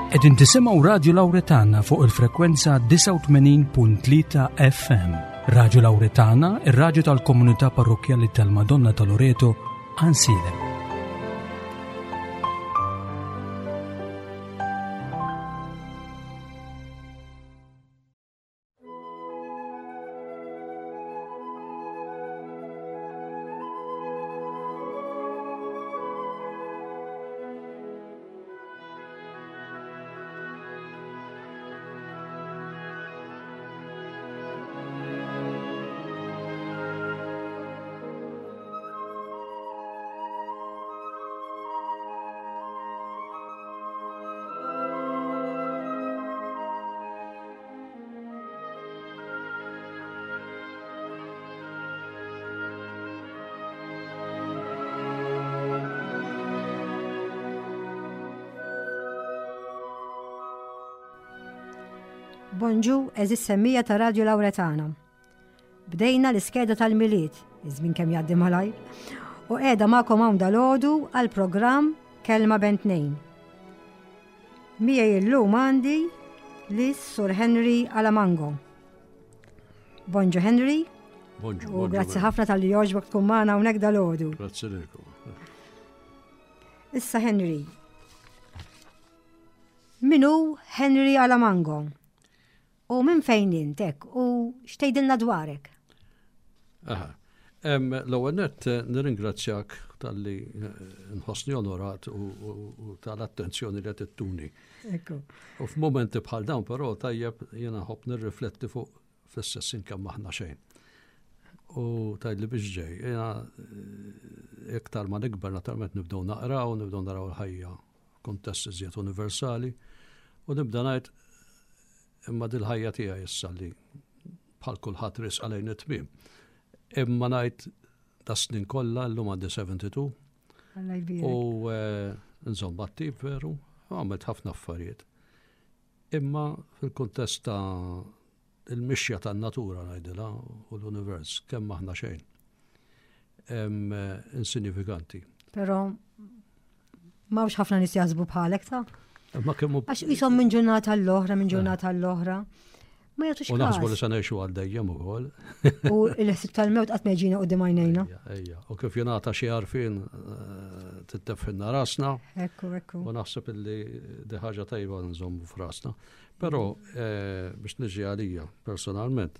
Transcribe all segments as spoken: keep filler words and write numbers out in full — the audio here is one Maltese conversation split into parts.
Qegħdin tisimgħu Radio Lawretana fuq il-frekwenza tisa' u tmenin punt tlieta F M. Radio Lawretana, ir-radju tal-Komunità Parrokjali tal-Madonna ta' Loreto, Ansile. Bonġu, eżis semmija ta' Radio Lawretana. Bdejna l-iskeda tal-miliet, iżmin kemm jgħaddi malajr, u qiegħda magħkom hawn dalodu għall-programm Kelma bejn tnejn. Miegħi llum għandi lis Sur Henry Alamango. Bonġu Henry. Bonġu. U grazzi ħafna tal-li jogħġbok tkun magħna hawnhekk dalodu. Grazzi lilkom. Issa Henry. Minu Henry Alamango? U minn fejn intek u xtejdilna dwarek? Aha. L-ewwel nett nirringrazzjak tal-li nħossni onorat u tal-attenzjoni li qed ittuni. Ekku. U f'momenti bħal dawn però tajjeb jiena ħobb nirrifletti fuq fl-istessin kemm aħna xejn. U tajli biex ġej, jiena iktar ma nikber naturalment nibdew naqraw, nibdew naraw l-ħajja kuntest iżjed universali u nibda ngħid imma dil-ħajja tiegħi issa li bħal kulħadd ris għalejn it-tmiem. Imma ngħid ta' snin kollha llum għandi seventy-two u nżomm attiv veru, għamilt ħafna affarijiet. Imma fil-kuntest ta' il-mixja tan-natura ngħidilha u l-univers kemm aħna xejn. Insinifikanti. Però m'hawnx ħafna nies jaħsbu bħalek ta'? Għax jisom minn ġurnata l-oħra, minn ġurnata l-oħra. Ma jagħtux każ. U naħsbu li se ngħixu għal dejjem ukoll. U l-ħsieb tal-mewt qatt ma jġina quddiem għajnejna. Ejja, u kif jingħata xi għarfien titteffinna rasna. Ekku, ekku. U naħseb illi di ħaġa tajba nżommu f'rasna. Però biex niġi għalija personalment,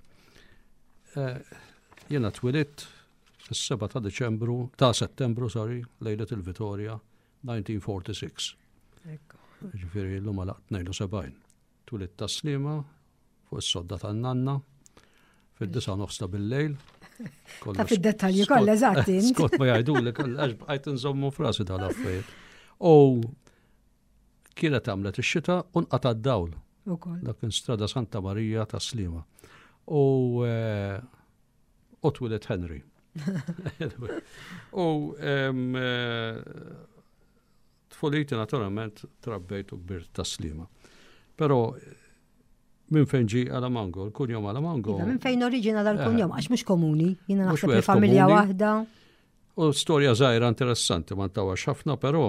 jiena twilidt fis-seba' ta' Diċembru, ta' Settembru, sorry, lejlet il-Vittoria, nineteen forty-six. Ekku. Ġifieri llum għal tnejn u sebgħin. Twilidt ta' Sliema fuq is-sodda tan-nanna fid-disa' nofsta bil-lejl. Ta' fid-dettalji kollha eżatt int. Skont ma jgħidulek għax bqajt inżommu f'rasi tal-affarijiet. U kienet għamlet ix-xita u nqata' d-dawl. Ukoll. Dak kien strada Santa Marija ta' Sliema. U u twilet Henry. U tfuliti naturalment trabbejt u kbirt ta' Sliema. Però minn fejn ġi Alamango, l-kunjom Alamango. Minn fejn oriġina dal-kunjom, għax mhux komuni, jiena naħseb li familja waħda. U storja żgħira interessanti ma ntawax ħafna, però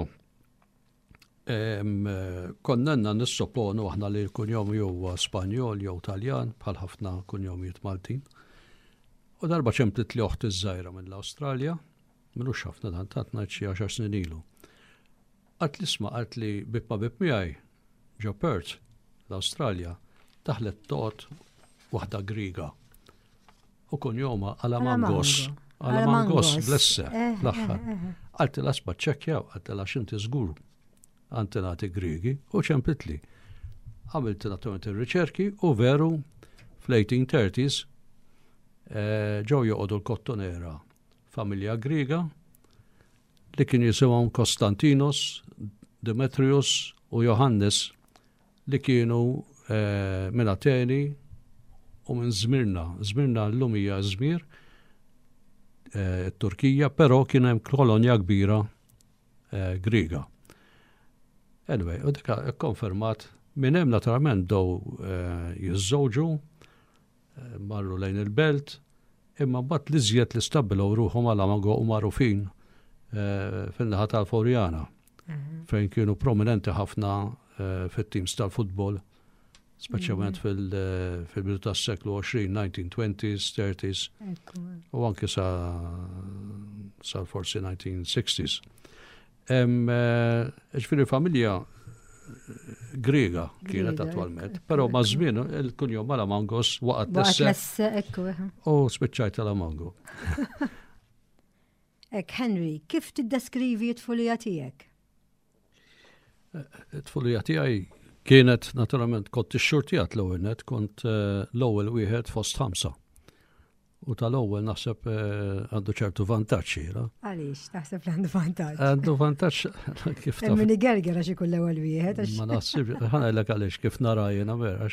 konnenna nissopponu aħna li l-kunjom huwa Spanjol jew Taljan bħal ħafna kunjomijiet Maltin. U darba ċemplit li oħti żgħira mill-Awstralja, minux ħafna dan tat ngħid xi għaxar snin ilu. Għalt li isma' għalt li bib ma bib miegħi ġo Perth, l-Awstralja, taħlet toqgħod waħda Griega. U kunjoma Alamangos. Alamangos, blesse, fl-aħħar. Għalt li asba ċekkjaw, għalt li xinti żgur antenati Griegi u ċempitli. Għamilt naturalment ir-riċerki u veru fl-eighteen thirties ġew joqogħdu l-Kottonera, familja Griega li kien jisimhom Konstantinos, Demetrius u Johannes li kienu minn Ateni u minn Żmirna. Żmirna llum hija Żmir, Turkija, però kien hemm kolonja kbira Griega. Anyway, u dik konfermat minn hemm naturalment dow jiżżewġu, marru lejn il-belt, imma mbagħad li żjed li stabbilgħu ruħhom Alamango u magħrufin fil-naħa tal-Forjana, fejn kienu prominenti ħafna fit-teams tal-futbol, speċjalment fil-bidu tas-seklu għoxrin, nineteen twenties, thirties, u anke sa forsi nineteen sixties. Ġifieri familja Griega kienet attwalment, però ma' żmien il-kunjom Malamangos waqgħet tesse u spiċċajt tal-Amango. Ek, Henry, kif tiddeskrivi t-tfulija tiegħek? T-tfulija tiegħi kienet naturalment kont ix-xurtijat l-ewwel net, kont l-ewwel wieħed fost ħamsa. U tal-ewwel naħseb għandu ċertu vantaġġi. Għaliex taħseb li għandu vantaġġ? Għandu vantaġġ kif taf. Mini gerger għax ikun l-ewwel wieħed. Ma naħsib, ħanajlek għaliex kif nara jiena vera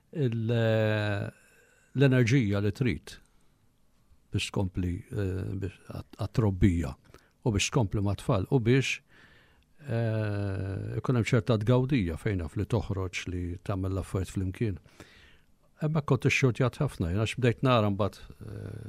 l-enerġija li trid biex tkompli għat-trobbija u biex tkompli ma' tfal u biex ikun hemm ċerta tgawdija fejn li toħroġ li tagħmel l-affarijiet flimkien. Emma kont ix-xurtjat ħafna, għax bdejt nara mbagħad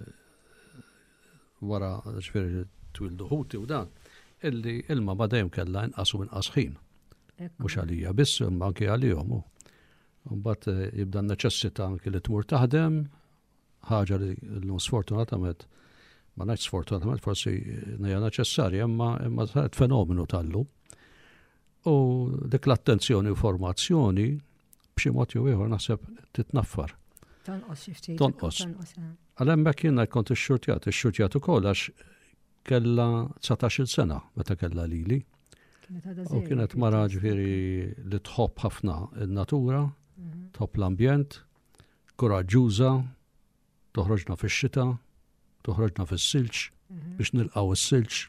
wara ġifieri twildu ħuti u dan, illi ilma ma dejjem kellha inqas u inqas ħin. Mhux għalija biss, imma anke għalihom. Mbagħad jibda n-neċessità anke li tmur taħdem, ħaġa li llum sfortunatament, ma ngħidx sfortunatament forsi hija neċessarja, imma imma saret fenomenu tal-lum. U dik l-attenzjoni u formazzjoni b'xi mod jew ieħor naħseb titnaffar. Tonqos xi ftit. Tonqos. Għal hemmhekk jiena kont ix-xurtjat, ix-xurtjat ukoll għax kellha tsatax-il sena meta kellha lili. U kienet mara ġifieri li tħobb ħafna n-natura, tħobb l-ambjent, kuraġġuża, toħroġna fix-xita, toħroġna fis-silġ biex nilqgħu is-silġ.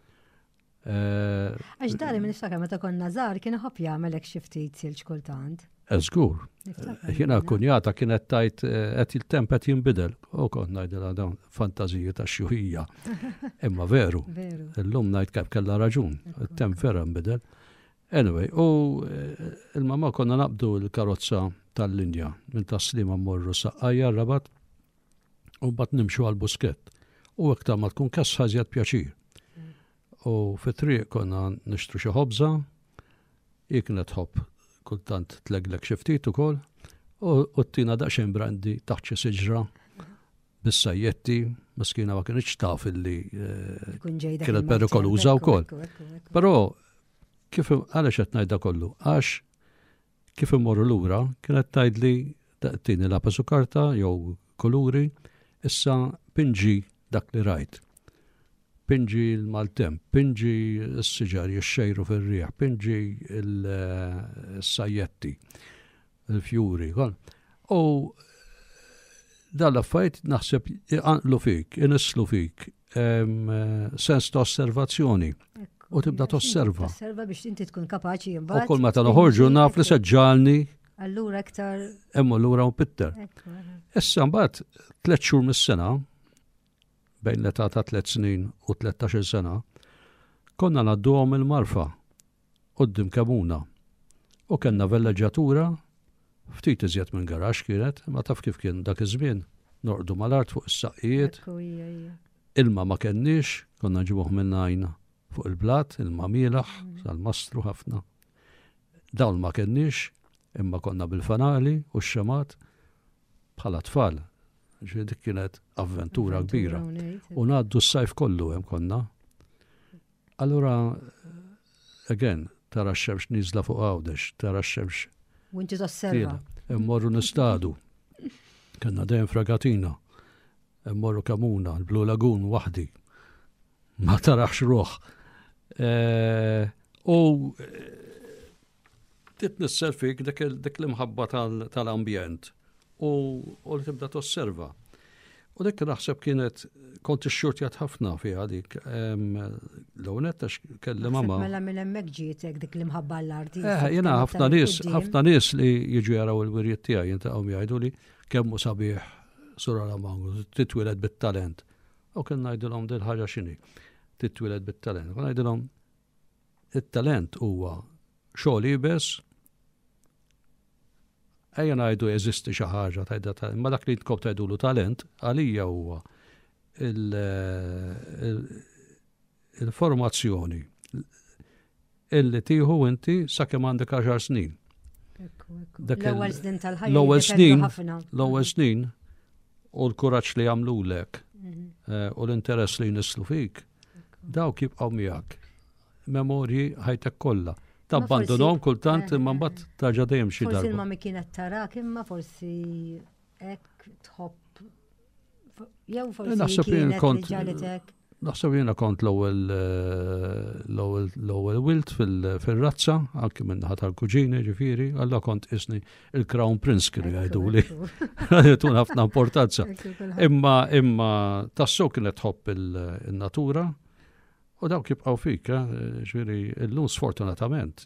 Għax dari minn iftakar meta konna żgħar kien iħobb jagħmelek xi ftit silġ kultant. Żgur. Jiena kunjata kienet tajt qed il-temp qed jinbidel u kont ngħidilha dawn fantażiji ta' xjuħija. Imma veru. Illum ngħid kif kellha raġun, it-temp vera nbidel. Anyway, u il-mamma konna naqbdu l-karozza tal-linja minn Taslima mmorru Saqqajja Rabat u mbagħad nimxu għall-buskett. U hekk ma tkun kassa żjed pjaċir. U fit-triq konna nixtru xi ħobża, hi kienet ħobb kultant tleglek xi ftit ukoll, u ttina daqsxejn brandi taħt xi siġra bis-sajjetti, miskina ma kienx taf illi kienet perikoluża wkoll. Però kif għalex qed ngħidha kollu, għax kif immorru lura kienet tgħidli tini lapis u karta jew kuluri, issa pinġi dak li rajt. Pinġi l-maltemp, pinġi s-siġar jixxejru fil-riħ, pinġi l-sajjetti, il-fjuri. U dal-affajt naħseb iqanqlu fik, inislu fik, sens ta' osservazzjoni. U tibda tosserva. Tosserva biex inti tkun kapaċi jimbagħad. U kull meta noħorġu naf li seġġalni. Allura aktar. Emmu lura u pitter. Issa mbagħad tliet xhur mis-sena, bejn l-età ta' tliet snin u tlettax-il sena, konna ngħadduhom il-marfa quddiem Kemuna. U kellna velleġġatura, ftit iżjed minn garax kienet, ma taf kif kien dak iż-żmien, norqdu mal-art fuq is-saqqijiet. Ilma ma kenniex, konna ġibuh minn għajna fuq il-blat, ilma mielaħ, sal-mastru ħafna. Dawn ma kenniex, imma konna bil-fanali u x-xemat bħala tfal. Dik kienet avventura kbira. U ngħaddu s-sajf kollu hemm konna. Allura, again, tara x-xemx niżla fuq għawdex, tara x-xemx. U inti tosserva. Immorru nistadu. Kenna dejjem fragatina. Immorru Kemuna, l-Blue Lagoon waħdi. Ma tarax ruħ. U titnisser fik dik l-imħabba tal-ambjent. U li tibda tosserva. U dik naħseb kienet kont ix-xurtjat ħafna fiha dik. L-ewnet għax kelli mama. Mela minn hemmhekk ġietek dik l-imħabba l-arti. Jiena ħafna nies, ħafna nies li jiġu jaraw il-wirjiet tiegħi jintaqgħu jgħidu li kemm hu sabiħ Sur Alamango, titwiled bit-talent. U kien ngħidilhom din ħaġa x'inhi. Titwiled bit-talent. U ngħidilhom it-talent huwa xogħol ibes. Ejja ngħidu jeżisti xi ħaġa tajda, imma dak li tkop tgħidulu talent għalija huwa il-formazzjoni, illi tieħu inti sakemm għandek għaxar snin. L-ewwel snin tal-ħajja. L-ewwel snin, l-ewwel snin u l-kuraġġ li jagħmlulek u l-interess li jnislu fik, dawk jibqgħu miegħek. Memorji ħajtek kollha. Tabbandunhom kultant imma mbagħad tarġa' dejjem xi darba. Forsi ma mi kienet tarak imma forsi hekk tħobb jew forsi kienet ġalitek. Naħseb jiena kont l-ewwel l-ewwel wilt fil-razza, anke minn ħadd tal-kuġini ġifieri, alla kont isni il-Crown Prince kienu jgħiduli. Tun ħafna importanza. Imma imma tassew kienet tħobb il-natura u dawk jibqgħu fik, ġifieri illum sfortunatament.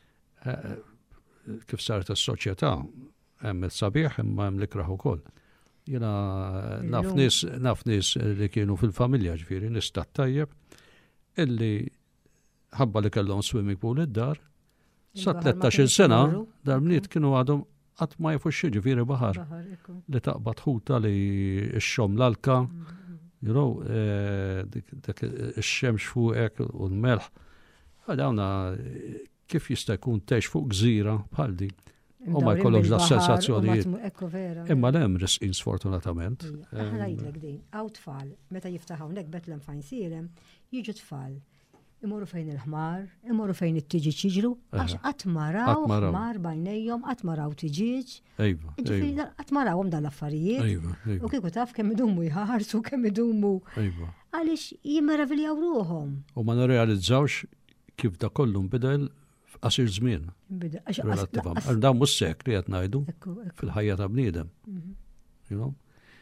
Kif saret is-soċjetà hemm is-sabiħ imma hemm l-ikraħ ukoll. Jena naf nis li kienu fil-familja ġifieri nista' tajjeb illi ħabba li kellhom swimming pool id-dar sa tlettax-il sena dar-bniet kienu għadhom qatt ma jafux xi ġifieri baħar li taqbad ħuta li x-xom l-alka you know dak ix-xemx fuqek u l-melħ. Għadawna kif jista' jkun tgħix fuq gżira bħal din. U ma jkollokx da sensazzjonijiet. Imma l-hemm risqin sfortunatament. Aħna jgħidlek din, hawn tfal, meta jiftaħ hawnhekk Bethlehem Fine Sirem, jiġu tfal imorru fejn il-ħmar, imorru fejn it-tiġiġ jiġru, għax qatt maraw ħmar bajnejhom, qatt maraw tiġiġ. Ejva. Ġifieri qatt marawhom dan l-affarijiet. U kieku taf kemm idumu jħarsu, kemm idumu. Għaliex jimmeraviljaw ruhom. U ma nirrealizzawx kif da kollu nbidel qasir żmien. Relattivament. Dan mhux sekli qed ngħidu fil-ħajja ta' bniedem. You know?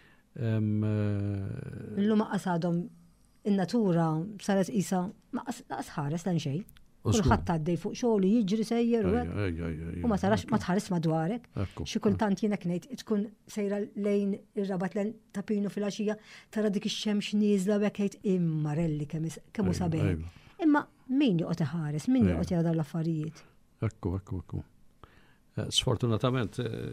Illum qasadhom in-natura saret qisha ma ħares dan xejn. Kulħadd tgħaddej fuq xogħlu jiġri sejjer u hekk. U ma tarax ma tħares madwarek. Xi kultant jiena ngħid tkun sejra lejn ir-rabat lejn ta' pinu fil-għaxija tara dik ix-xemx nieżla u hekk jgħid immarelli kemm hu sabiħ. Imma min joqgħod iħares, min joqgħod jara l-affarijiet? Ekku, ekku, ekku. Sfortunatament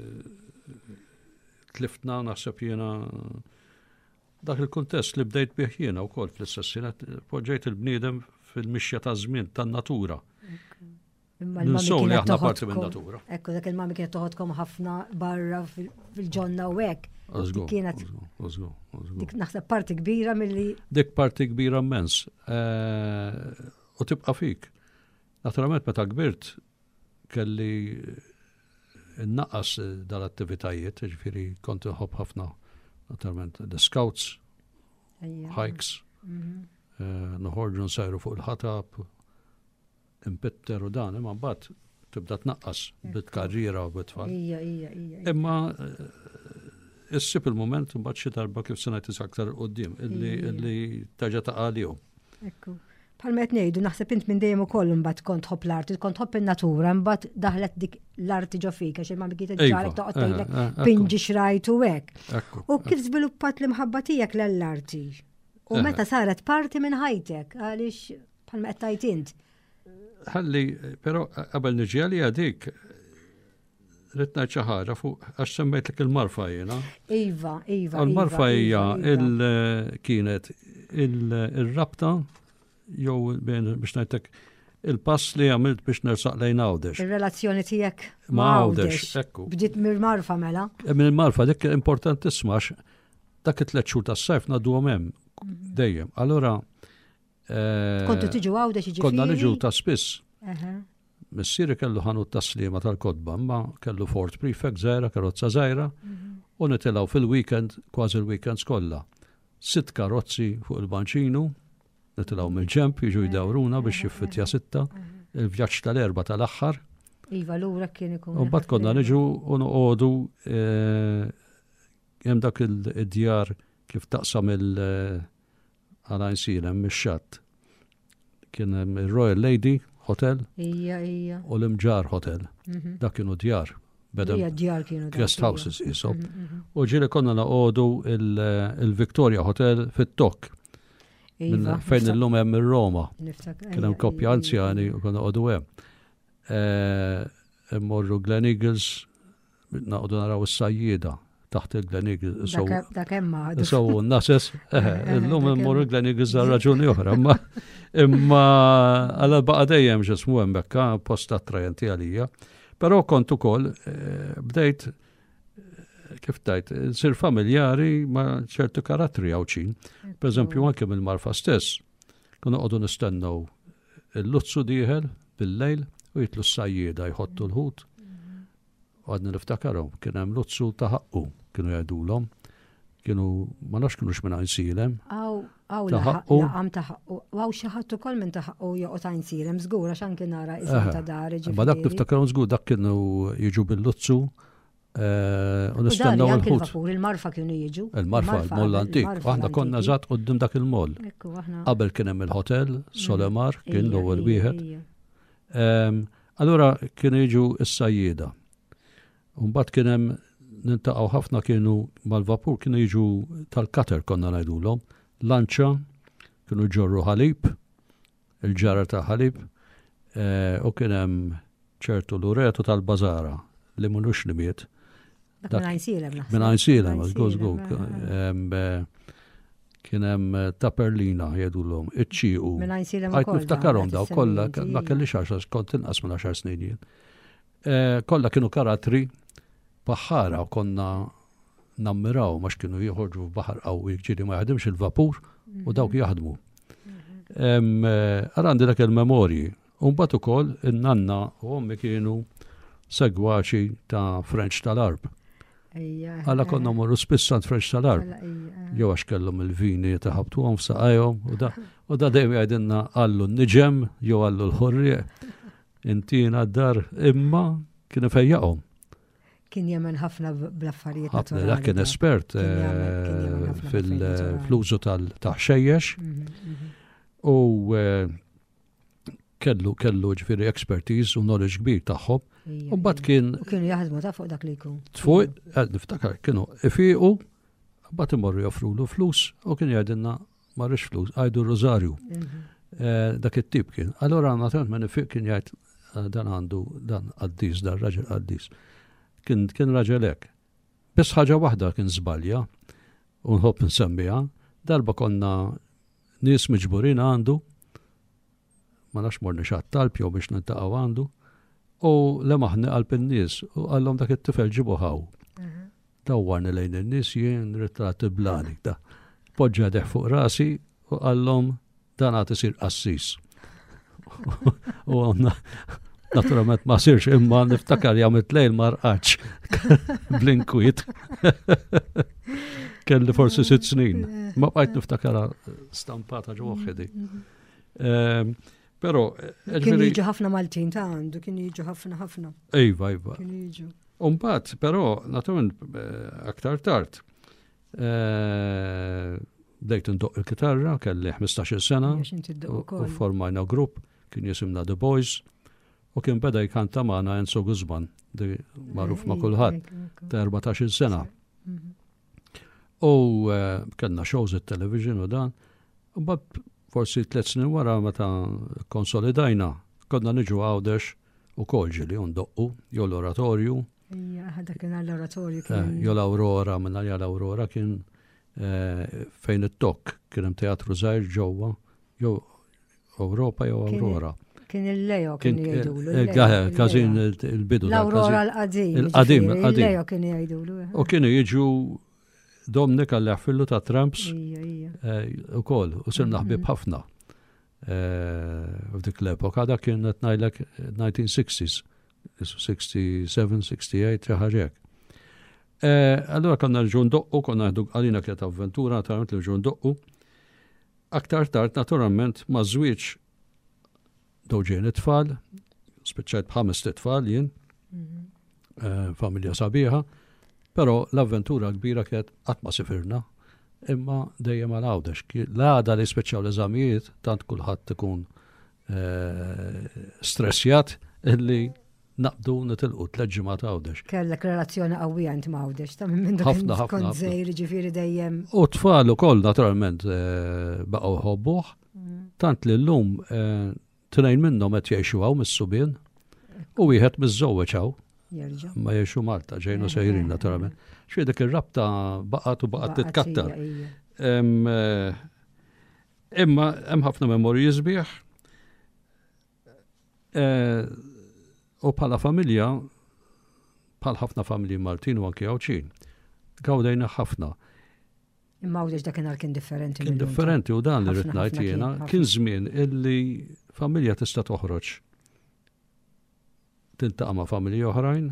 tliftna naħseb jiena dak il-kuntest li bdejt bih jiena wkoll fl-istess poġġejt il-bniedem fil-mixja ta' żmien tan-natura. Ninsow li aħna parti min-natura. Ekku, dak il-mami kienet toħodkom ħafna barra fil-ġonna u hekk. Kienet dik naħseb parti kbira milli. Dik parti kbira immens. U tibqa' fik. Naturalment meta kbirt kelli innaqas dal-attivitajiet, ġifieri kont inħobb ħafna naturalment the scouts, hikes, noħorġu nsajru fuq il-ħatab, impitter u dan, imma mbagħad tibda tnaqqas bit-karriera u bit-tfal. Imma issib il-moment mbagħad xi darba kif se ngħid aktar quddiem illi taġa taqalihom. Ekku. Bħalma qed ngħidu naħseb int minn dejjem ukoll imbagħad kont tħobb l-arti, kont tħobb in-natura, mbagħad daħlet dik l-arti ġo fik għax il-mami kienet ġarek toqgħod tgħidlek pinġi xrajt u hekk. U kif żviluppat l-imħabba tiegħek lell-arti? U meta saret parti minn ħajtek għaliex bħalma qed tgħid int. Ħalli, però qabel niġi għalija dik rid ngħid xi ħaġa fuq għax semmejtlek il-marfa jiena. Iva, iva. Il-marfa hija kienet il-rabta jew biex ngħidlek il-pass li għamilt biex nersaq lejn Għawdex. Ir-relazzjoni tiegħek ma' Għawdex, ekku. Bdiet mill-marfa mela. Mill-marfa dik importantissima għax dak it-tliet xhur tas-sajf ngħadduhom hemm dejjem. Allura kontu tiġu Għawdex jiġifieri. Konna niġu ta' spiss. Missieri kellu ħanut taslima tal-kodba, ma kellu Ford Prefect żgħira, karozza żgħira, u nitilgħu fil-weekend, kważi l-weekends kollha. Sitt karozzi fuq il-banċinu, nitilgħu mill-ġemp, jiġu jdawruna biex jiffitja sitta, il-vjaġġ tal-erba tal-aħħar. Iva lura kien ikun. U mbagħad konna niġu u noqogħdu hemm dak id-djar kif taqsam il-Alajn Sirem mix-xatt. Kien hemm il-Royal Lady Hotel. Ija, ija. U l-Imġar Hotel. Dak kienu djar. Ija djar kienu djar. Guest houses jisob. U ġieli konna noqogħdu il-Victoria Hotel fit-Tok. Fejn illum hemm ir-Roma. Kien hemm koppja anzjani u konna noqogħdu hemm. Immorru Glen Eagles, naqogħdu naraw is-sajjieda taħt il-Glenig. Dak hemm għadu. So, nases, l-lum immur il-Glenig iżda raġuni oħra, imma imma għala baqa dejjem ġismu hemmhekk post attrajenti għalija. Però kont ukoll bdejt kif tajt, sir familjari ma ċertu karattri għawċin. Per eżempju, anke mill-Marfa stess, kunu għodu nistennaw il-lutzu diħel bil-lejl u jitlu s-sajjida jħottu l-ħut. Għadni niftakarom, kien hemm lutzu taħaqqu, kienu jgħidulhom, kienu ma nafx kienu x'minn għajsilem. Għaw, għaw laqam taħaqqu, għaw xaħat ukoll minn taħaqqu joqgħod għajsilem żgur għax anke nara isem ta' dar. Ma dak niftakarom żgur dak kienu jiġu bil-lutzu. U nistennaw il-ħut. Il-marfa kienu jiġu. Il-marfa, il-moll antik. Aħna konna żgħat qudiem dak il-moll. Qabel kien hemm il-hotel, Solemar, kien l-ewwel wieħed. Allura kienu jiġu s-sajjieda. Mbagħad kien hemm nintaqgħu ħafna kienu mal-vapur kienu jiġu tal-kater konna ngħidulhom. Lanċa, kienu ġorru ħalib, il-ġara ta' ħalib, u kien hemm ċertu luretu tal-bażara li mhux li miet. Min għajsilem. Min għajsilem, għazgħu zgħu. Kien hemm taperlina jgħidulhom, iċċiequ. Min għajsilem. Għajt niftakarhom daw kollha ma kellix għaxar kont inqas minn għaxar snin jien. Kollha kienu karattri baħħara u konna nammiraw għax kienu jħorġu f'baħar qawwi ġieli ma jaħdimx il-vapur u dawk jaħdmu. Għandi dak il-memorji. U mbagħad ukoll in-nanna u ommi kienu segwaċi ta' French tal-Arb. Għalla konna morru spissant French tal-Arb. Jew għax kellhom il-vini taħabtu għom f'saqajhom u da dejjem jgħidilna għallu n-niġem jew għallu l-ħorrie. Intina d-dar imma kienu fejjaqhom. Kien jemmen ħafna bl-affarijiet naturali. Ħafna dak kien espert fil-flużu tal-taħxejjex u kellu kellu ġifieri expertise u knowledge kbir tagħhom. U mbagħad kien u kienu jaħdmu ta' fuq dak li jkun. Fuq niftakar kienu ifiqu mbagħad imorru joffrulu flus u kien jgħidilna ma rridx flus, għajdu Rosario. Dak it-tip kien. Allura naturalment ma nifiq kien jgħid dan għandu dan qaddis dan raġel qaddis. Kien kien raġel hekk. Biss ħaġa waħda kien żbalja u nħobb nsemmiha, darba konna nies miġburin għandu ma nafx morni xatt talb jew biex nintaqgħu għandu u lemaħni qalb in-nies u għallhom dak it-tifel ġibu ħaw. Dawwarni lejn in-nies jien ritrat blani da. Poġġa deħ fuq rasi u għallhom dan għad isir qassis. U għonna naturalment ma sirx imma niftakar jagħmel lejl ma rqax blinkwit. Kelli forsi sitt snin. Ma bqajt niftakar stampata ġo moħħi. Pero, kien jiġu ħafna Maltin ta' għandu, kien jiġu ħafna ħafna. Ejva, ejva. Kien jiġu. Umbat, pero, naturalment, aktar tard, bdejt ndoq il-kitarra, kelli ħmistax-il sena, u formajna grupp, kien jisimna The Boys, u kien beda jkanta maħna Enzo Guzman, di maruf ma' kulħadd, ta' erbatax-il sena. U kellna shows it-television u dan, u bad forsi tliet snin wara meta konsolidajna, konna niġu għawdex u kolġili undoqqu, jew l-oratorju. Ija, ħadda kien għall-oratorju. Jew l-Aurora, minna li l-Aurora kien fejn it-tok, kien hemm teatru żgħir ġewwa, jew Ewropa jew Aurora. Kien il-Leo kien jgħidulu. Każin il-bidu. L-Aurora l-qadim. Il-qadim, il-qadim. Il-Leo kien jgħidulu. U kienu jiġu Domnik għalli għaffillu ta' Tramps u koll, u sirna ħbib ħafna f'dik l-epoka, da kien najlek nineteen sixties, sixty-seven, sixty-eight, ħaġek. Allora konna ġun doqqu, konna għalina kiet avventura, naturalment li ġun doqqu. Aktar tard, naturalment, ma' żwieġ dowġien it-tfal, speċajt bħames it-tfal jien, familja sabiħa, pero l-avventura kbira kiet għatma sifirna, imma dejjem għal-għawdex. L-għada li speċaw l-eżamijiet, tant kullħat tkun stressjat, illi naqdu nitilqu tleġġima ta' għawdex. Kellek relazzjoni qawwija inti ma' għawdex, ta' minn dak kont żejr ġifieri dejjem. U tfal ukoll naturalment baqgħu ħobbuh, tant li llum tnejn minnhom qed jgħixu hawn mis-subien u wieħed miż-żewweġ hawn. jerġa'. Ma jiexu Malta, ġejnu sejrin naturalment. Xi dik ir-rabta baqgħet u baqgħet titkattar. Imma hemm ħafna memorji sbieħ. U bħala familja, bħal ħafna familji Maltin u anke Għawċin, gawdejna ħafna. Imma għawdex dakinhar kien differenti. Kien differenti u dan li rrid ngħid jiena, kien żmien illi familja tista' toħroġ tintaqa' ma' familji oħrajn,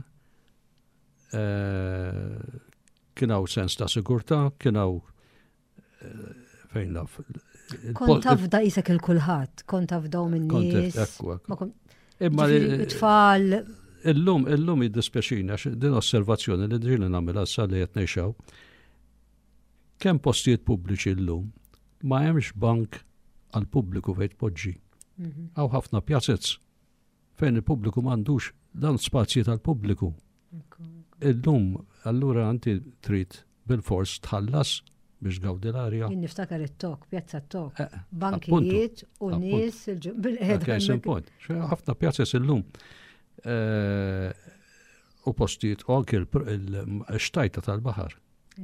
kien hawn sens ta' sigurtà, kien hawn fejn naf. Kont taf da isek il-kulħadd, kont taf daw min-nies. Imma it-tfal. Illum, illum jiddispjaċini għax din osservazzjoni li ġieli nagħmilha issa li qed ngħixew. Kemm postijiet pubbliċi llum ma hemmx bank għall pubbliku fejn tpoġġi. Hawn ħafna pjazzezz fejn il-pubbliku m'għandux dan spazji tal-pubbliku. Illum allura anti trid bil-fors tħallas biex gawdi l-arja. Jien niftakar it-tok, pjazza t-tok. Bankijiet u nies bil-ħedha. Ħafna pjazzezz illum. U postijiet u anke l-xtajta tal-baħar.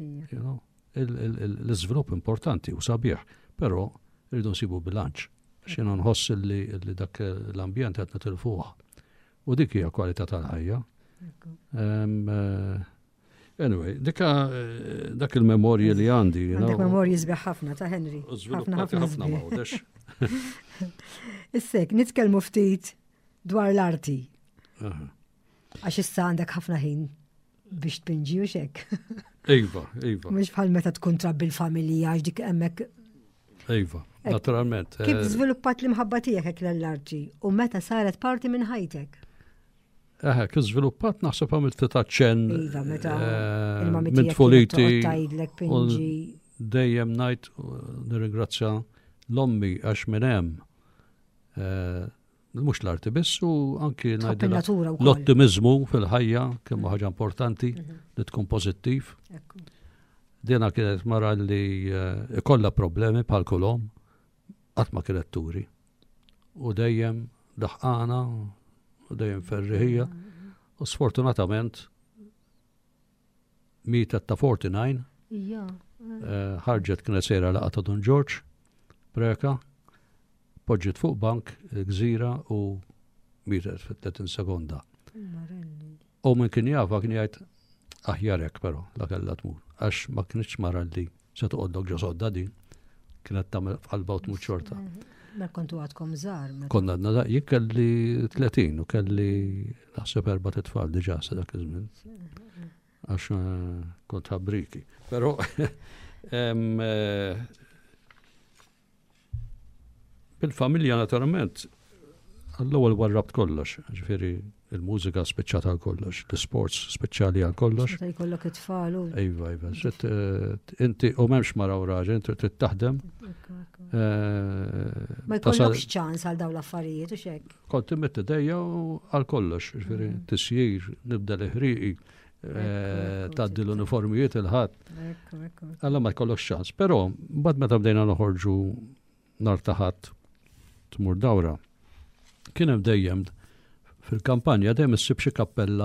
L-iżvilupp importanti u sabiħ, però rridu nsibu bilanċ. Xina nħoss li dak l-ambjent qed nitilfuha. U dik hija kwalità tal-ħajja. Anyway, dak il-memorji li għandi. Għandek memorji sbieħ ħafna ta' Henry. Ħafna ħafna mawdex. Issek, nitkellmu ftit dwar l-arti. Għax issa għandek ħafna ħin biex tpinġi u xek. Iva, iva. Mhux bħal meta tkun trabbi l-familja għax dik hemmhekk. Iva, naturalment. Kif żviluppat l-imħabba tiegħek hekk l-arti u meta saret parti minn ħajtek? Eħe, kif żviluppat naħseb għamilt ftit aċċenn. Iva, meta il-mami tiegħek tgħidlek pinġi. Dejjem ngħid nirringrazzja l-ommi għax minn hemm. Mux l-arti biss u anki l-ottimizmu fil-ħajja kemm ħaġa importanti li tkun pożittiv. Dina kienet mara li ikolla problemi bħal kulhom qatt ma kienet turi. U dejjem daħqana u dejjem ferriħija u sfortunatament mietet ta' forty-nine. Ħarġet kienet sejra laqgħa ta' Don George Preka. Poġġet fuq bank, gżira u mietet fit-tletin sekonda. U minn kien jafa kien jgħid aħjarek però la kellha tmur. Għax ma kienx mara li se toqgħodlok ġo sodda din. Kienet tagħmel f'qalba u tmur xorta. Ma kontu għadkom żgħar. Konna għadna jien kelli tletin u kelli naħseb erba' titfal diġà sa dak iż-żmien. Għax kont ħabbriki. Però bil-familja naturalment, għall-ewwel warrabt kollox, ġifieri il-mużika speċjata għal kollox, l-sports speċjali għal kollox. Meta jkollok it-tfal. Ejva, ejva. Inti u m'hemmx mara u raġel, inti trid taħdem. Ma jkollokx ċans għal dawn l-affarijiet u x'hekk. Kont imett idejja għal kollox, ġifieri tisjir, nibda l-ħriqi, tgħaddi l-uniformijiet il-ħadd. Alla ma jkollokx ċans, però mbagħad meta bdejna noħorġu nar taħat tmur dawra. Kien hemm dejjem fil-kampanja dejjem issib xi kappella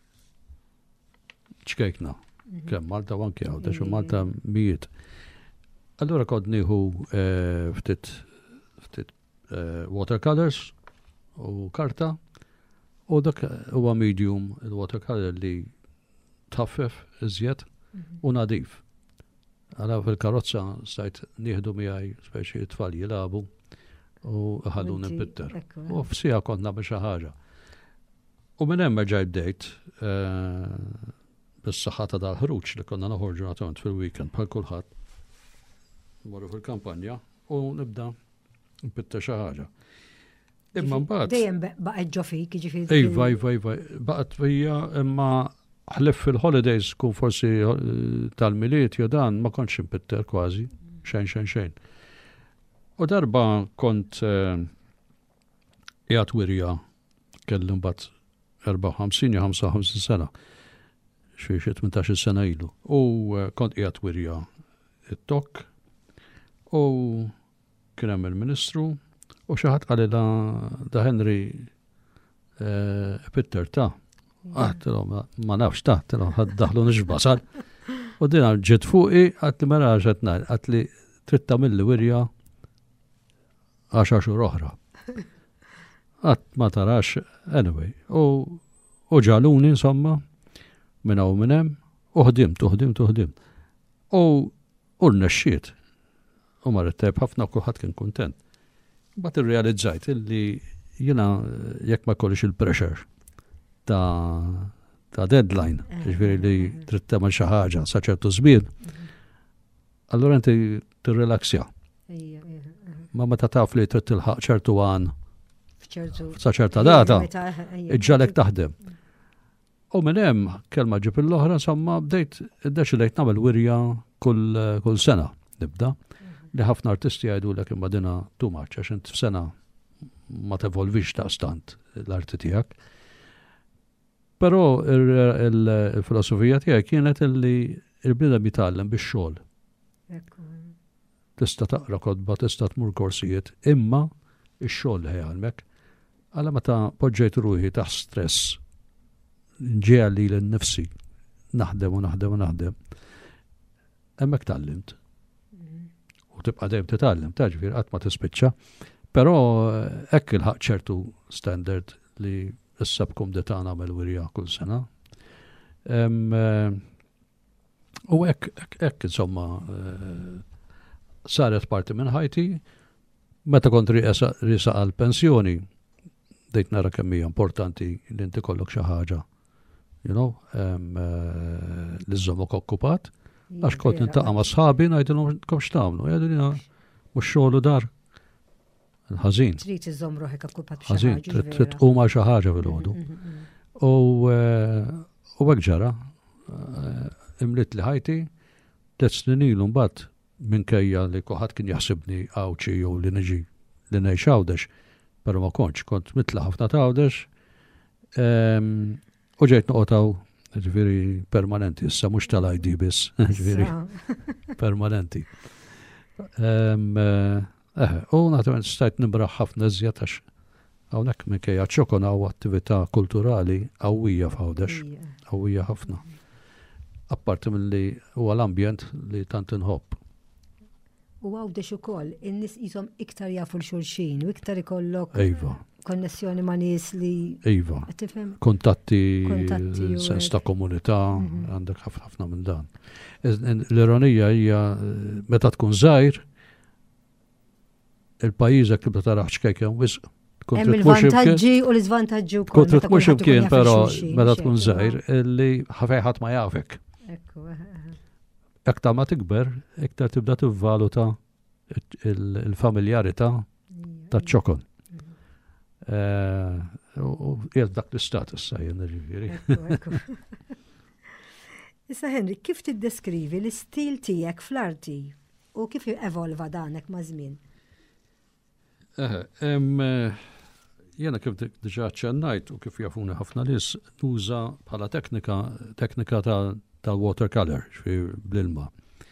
ċkejkna. Kemm Malta u anke hawn għax Malta mijiet. Allura kont nieħu ftit ftit watercolors u karta u dak huwa medium il-watercolor li taffef iżjed u nadif. Għala fil-karozza stajt nieħdu miegħi speċi tfal jilagħbu u ħallu nippitter. U f'sija konna biex ħaġa. U minn hemm ġaj bdejt bis-saħħa ta' dal-ħruġ li konna noħorġu naturalment fil-weekend bħal kulħadd. Morru fil-kampanja u nibda npitter xi ħaġa. Imma mbagħad. Dejjem baqgħet ġo fik, jiġifieri. Iva, iva, iva. Baqgħet fija imma ħlef fil-holidays kun forsi tal-miliet jew dan ma kontx impitter kważi xejn xejn xejn. U darba kont qiegħed wirja kelli mbagħad erba' u ħamsin jew ħamsa u ħamsin sena. Xi xi tmintax-il sena ilu. U kont qiegħed wirja it-tok u kien hemm il-Ministru u xi ħadd qalilha da Henry Pitter ta' Għattilom, ma nafx taħtilom, għaddaħlu nġbasal. U dina ġet fuqi, għatli mara ġetna, għatli tritta mill-li wirja għaxa xur oħra. Għat ma tarax, anyway, u ġaluni insomma, minna u minnem, uħdimt, uħdimt, uħdimt. U urnexxiet, u marrittajb ħafna kuħat kien kontent. Bat il-realizzajt illi jina jekk ma kollix il-pressure ta' ta' deadline, ġviri li trid tagħmel xi ħaġa sa ċertu żmien, allura inti tirrelaksja. Ma meta taf li trid tilħaq ċertu għan sa ċerta data, iġġalek taħdem. U minn hemm kelma ġib l-oħra, insomma bdejt iddeċidejt nagħmel wirja kull sena nibda. Li ħafna artisti jgħidulek imma dina too much għax int f'sena ma tevolvix ta' stant l-arti tiegħek. Però il-filosofija tiegħek kienet li l-bniedem jitgħallem bix-xogħol. Tista' taqra kodba, tista' tmur korsijiet, imma x-xogħol ħejjalmek. Għala meta poġġejt ruħi taħt stress, ġejja li l-nifsi naħdem u naħdem u naħdem. Hemmhekk tallimt. U tibqa' dejjem titgħallem, taġbir qatt ma tispiċċa. Però hekk ilħaq ċertu standard li s-sabkum de ta' nagħmel wirja kull sena. U hekk insomma saret parti minn ħajti, meta kont risa għal pensjoni, dejt nara kemm hija importanti li inti kollok xi ħaġa, you know, li żommok okkupat, għax kont nintaqa' ma' sħabi ngħidilhom kom x'tagħmlu, jgħidulina mhux xogħlu dar. Ħażin. Trid iżomm ruħek okkupat b'xi ħażin, trid trid tqum għal xi ħaġa filgħodu. U hekk ġara, imlit li ħajti, tliet snin ilu mbagħad minkejja li kulħadd kien jaħsibni għawċi jew li niġi li ngħix għawdex, però ma kontx, kont mitla ħafna tgħawdex. U ġejt noqgħodhaw ġifieri permanenti, issa mhux tal-I D biss, ġifieri permanenti. Eh, u naturalment stajt nibraħ ħafna żjed għax hawnhekk minkejja ċokon hawn attività kulturali qawwija f'Għawdex, qawwija ħafna. Apparti milli huwa l-ambjent li tant inħobb. U Għawdex ukoll in-nies qishom iktar jafu l-xulxin u iktar ikollok konnessjoni ma' nies li Iva. Kontatti, sens ta' komunità, għandek ħafna minn dan. L-ironija hija meta tkun żgħir il-pajjiżek tibda taraħ x'kejk hemm wisq. Hemm il-vantaġġi u l-iżvantaġġi wkoll. Kont trid mhux imkien però meta tkun żgħir li ħafejħat ma jafek. Aktar ma tikber, iktar tibda tivvaluta il-familjarità taċ-ċokon. U qiegħed dak l-istatus sa jien ġifieri. Issa Henry, kif tiddeskrivi l-istil tiegħek fl-arti u kif evolva danek ma' żmien? Jena kif diġà ċennajt u kif jafuni ħafna nies nuża bħala teknika teknika tal-watercolor bl-ilma.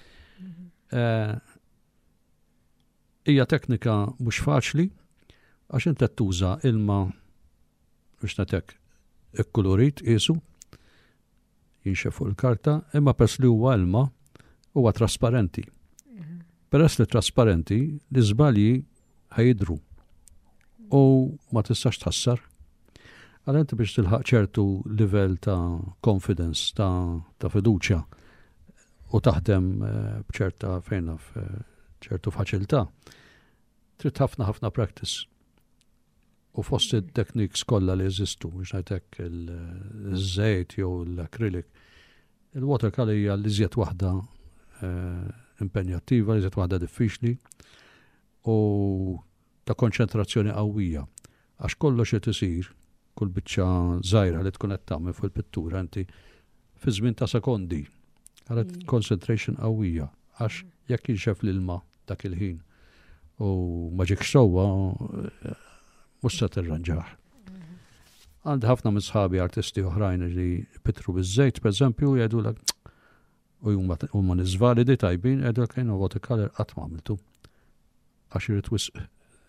Hija teknika mhux faċli għax inti tuża ilma biex natek ikkulurit qisu jinxef fuq il-karta, imma peress li huwa ilma huwa trasparenti. Peress li trasparenti li żbalji ħajdru u ma tistax tħassar. Għal inti biex tilħaq ċertu livell ta' confidence, ta', ta fiduċja u taħdem bċerta fejna bċertu faċilità, trid ħafna ħafna practice. U fost il-techniques kollha li jeżistu, biex ngħidlek il-żejt jew l-akrilik. Il-watercolor hija l-iżjed waħda impenjattiva, l-iżjed waħda diffiċli u ta' konċentrazzjoni qawwija. Għax kollox qed isir, kull biċċa żgħira li tkun qed tagħmel fuq il-pittura inti fi żmien ta' sekondi. Għalet concentration qawwija għax jekk jinxef l-ilma dak il-ħin u ma ġikx sewwa mhux se tirranġah. Għandi ħafna minn sħabi artisti oħrajn li pitru biż-żejt pereżempju jgħidulek u huma nies validi tajbin jgħidulek jiena watercolor qatt ma għamiltu. Għax irid wisq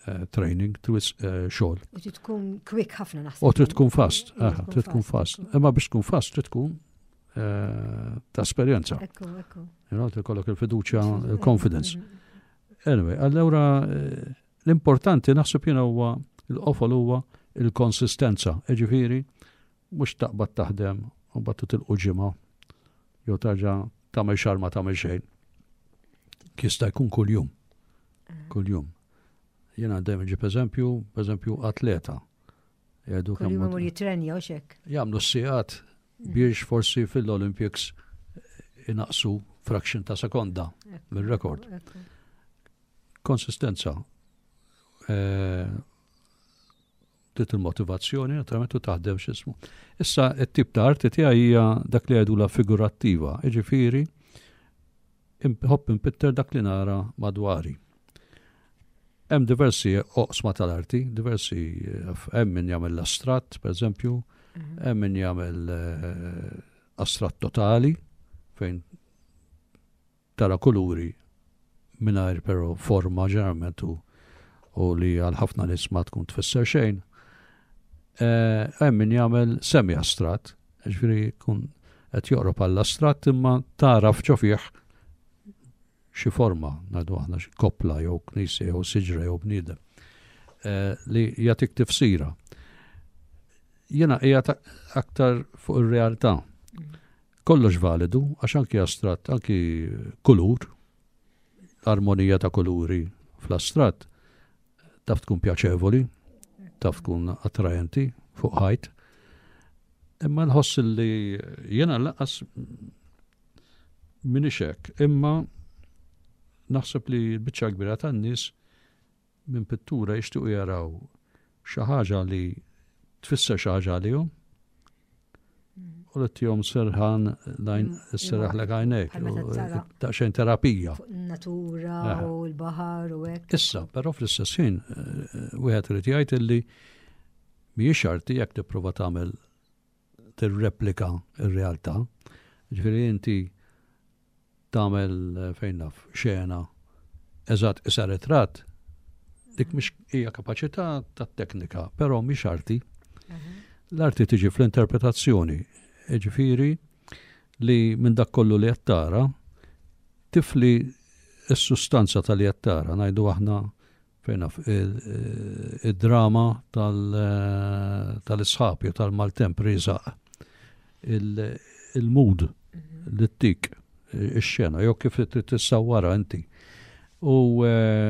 training, xogħol. U trid tkun quick ħafna naħseb. U trid tkun fast, trid tkun fast. Imma biex tkun fast trid tkun ta' esperjenza. Ekku, ekku. Trid kollok il-fiduċja, il-confidence. Anyway, allura l-importanti naħseb jiena huwa l-qofol huwa il-konsistenza. Ġifieri mhux taqbad taħdem u mbagħad tilqu ġimgħa jew tarġa' tagħmel xahar ma tagħmel xejn. Kista jkun kuljum. Kuljum. Jiena dejjem ġib eżempju, eżempju atleta. Kuljum imur jitrenja u xek. Jagħmlu s-sigħat biex forsi fil-Olympics inaqsu fraction ta' sekonda mill-rekord. Konsistenza. Dit il-motivazzjoni, naturalment tu taħdem x'ismu. Issa t-tip ta' arti tiegħi hija dak li għajdu la figurattiva, jiġifieri hopp impitter dak li nara madwari. Hemm diversi oqsma tal-arti, diversi hemm min jagħmel l-astratt, pereżempju, hemm min jagħmel astratt totali fejn tara kuluri mingħajr però forma ġeneralment u li għal ħafna nies ma tkun tfisser xejn. Hemm min jagħmel semi-astratt, ġifieri jkun qed joqrob għall-astratt imma taraf ġofih xi forma, ngħidu aħna xi koppla jew knisja jew siġra jew bniedem li jagħtik tifsira. Jiena qiegħed aktar fuq ir-realtà. Kollox validu għax anki astratt, anki kulur, armonija ta' kuluri fl-astratt taf tkun pjaċevoli, taf tkun attrajenti fuq ħajt. Imma nħoss li jiena laqas minix hekk, imma naħseb li l-biċċa kbira tan-nies minn pittura jixtiequ jaraw xi ħaġa li tfisser xi ħaġa għalihom u li tihom serħan lajn isserraħlek għajnejk daqsxejn terapija. Natura u l-baħar u hekk. Issa, però fl-istess ħin wieħed irid jgħid illi mhijiex xarti jekk tipprova tagħmel tirreplika r-realtà. Ġifieri inti tagħmel fejn naf xena eżatt isa ritratt dik mhix hija kapaċità tat-teknika, però mhix arti. L-arti tiġi fl-interpretazzjoni, ġifieri li minn dak kollu li qed tara tifli s-sustanza tal qed tara, ngħidu aħna fejn naf id-drama tal-isħab jew tal-maltemp riżaq il-mood li tik ix-xena, jew kif tissawwara inti. U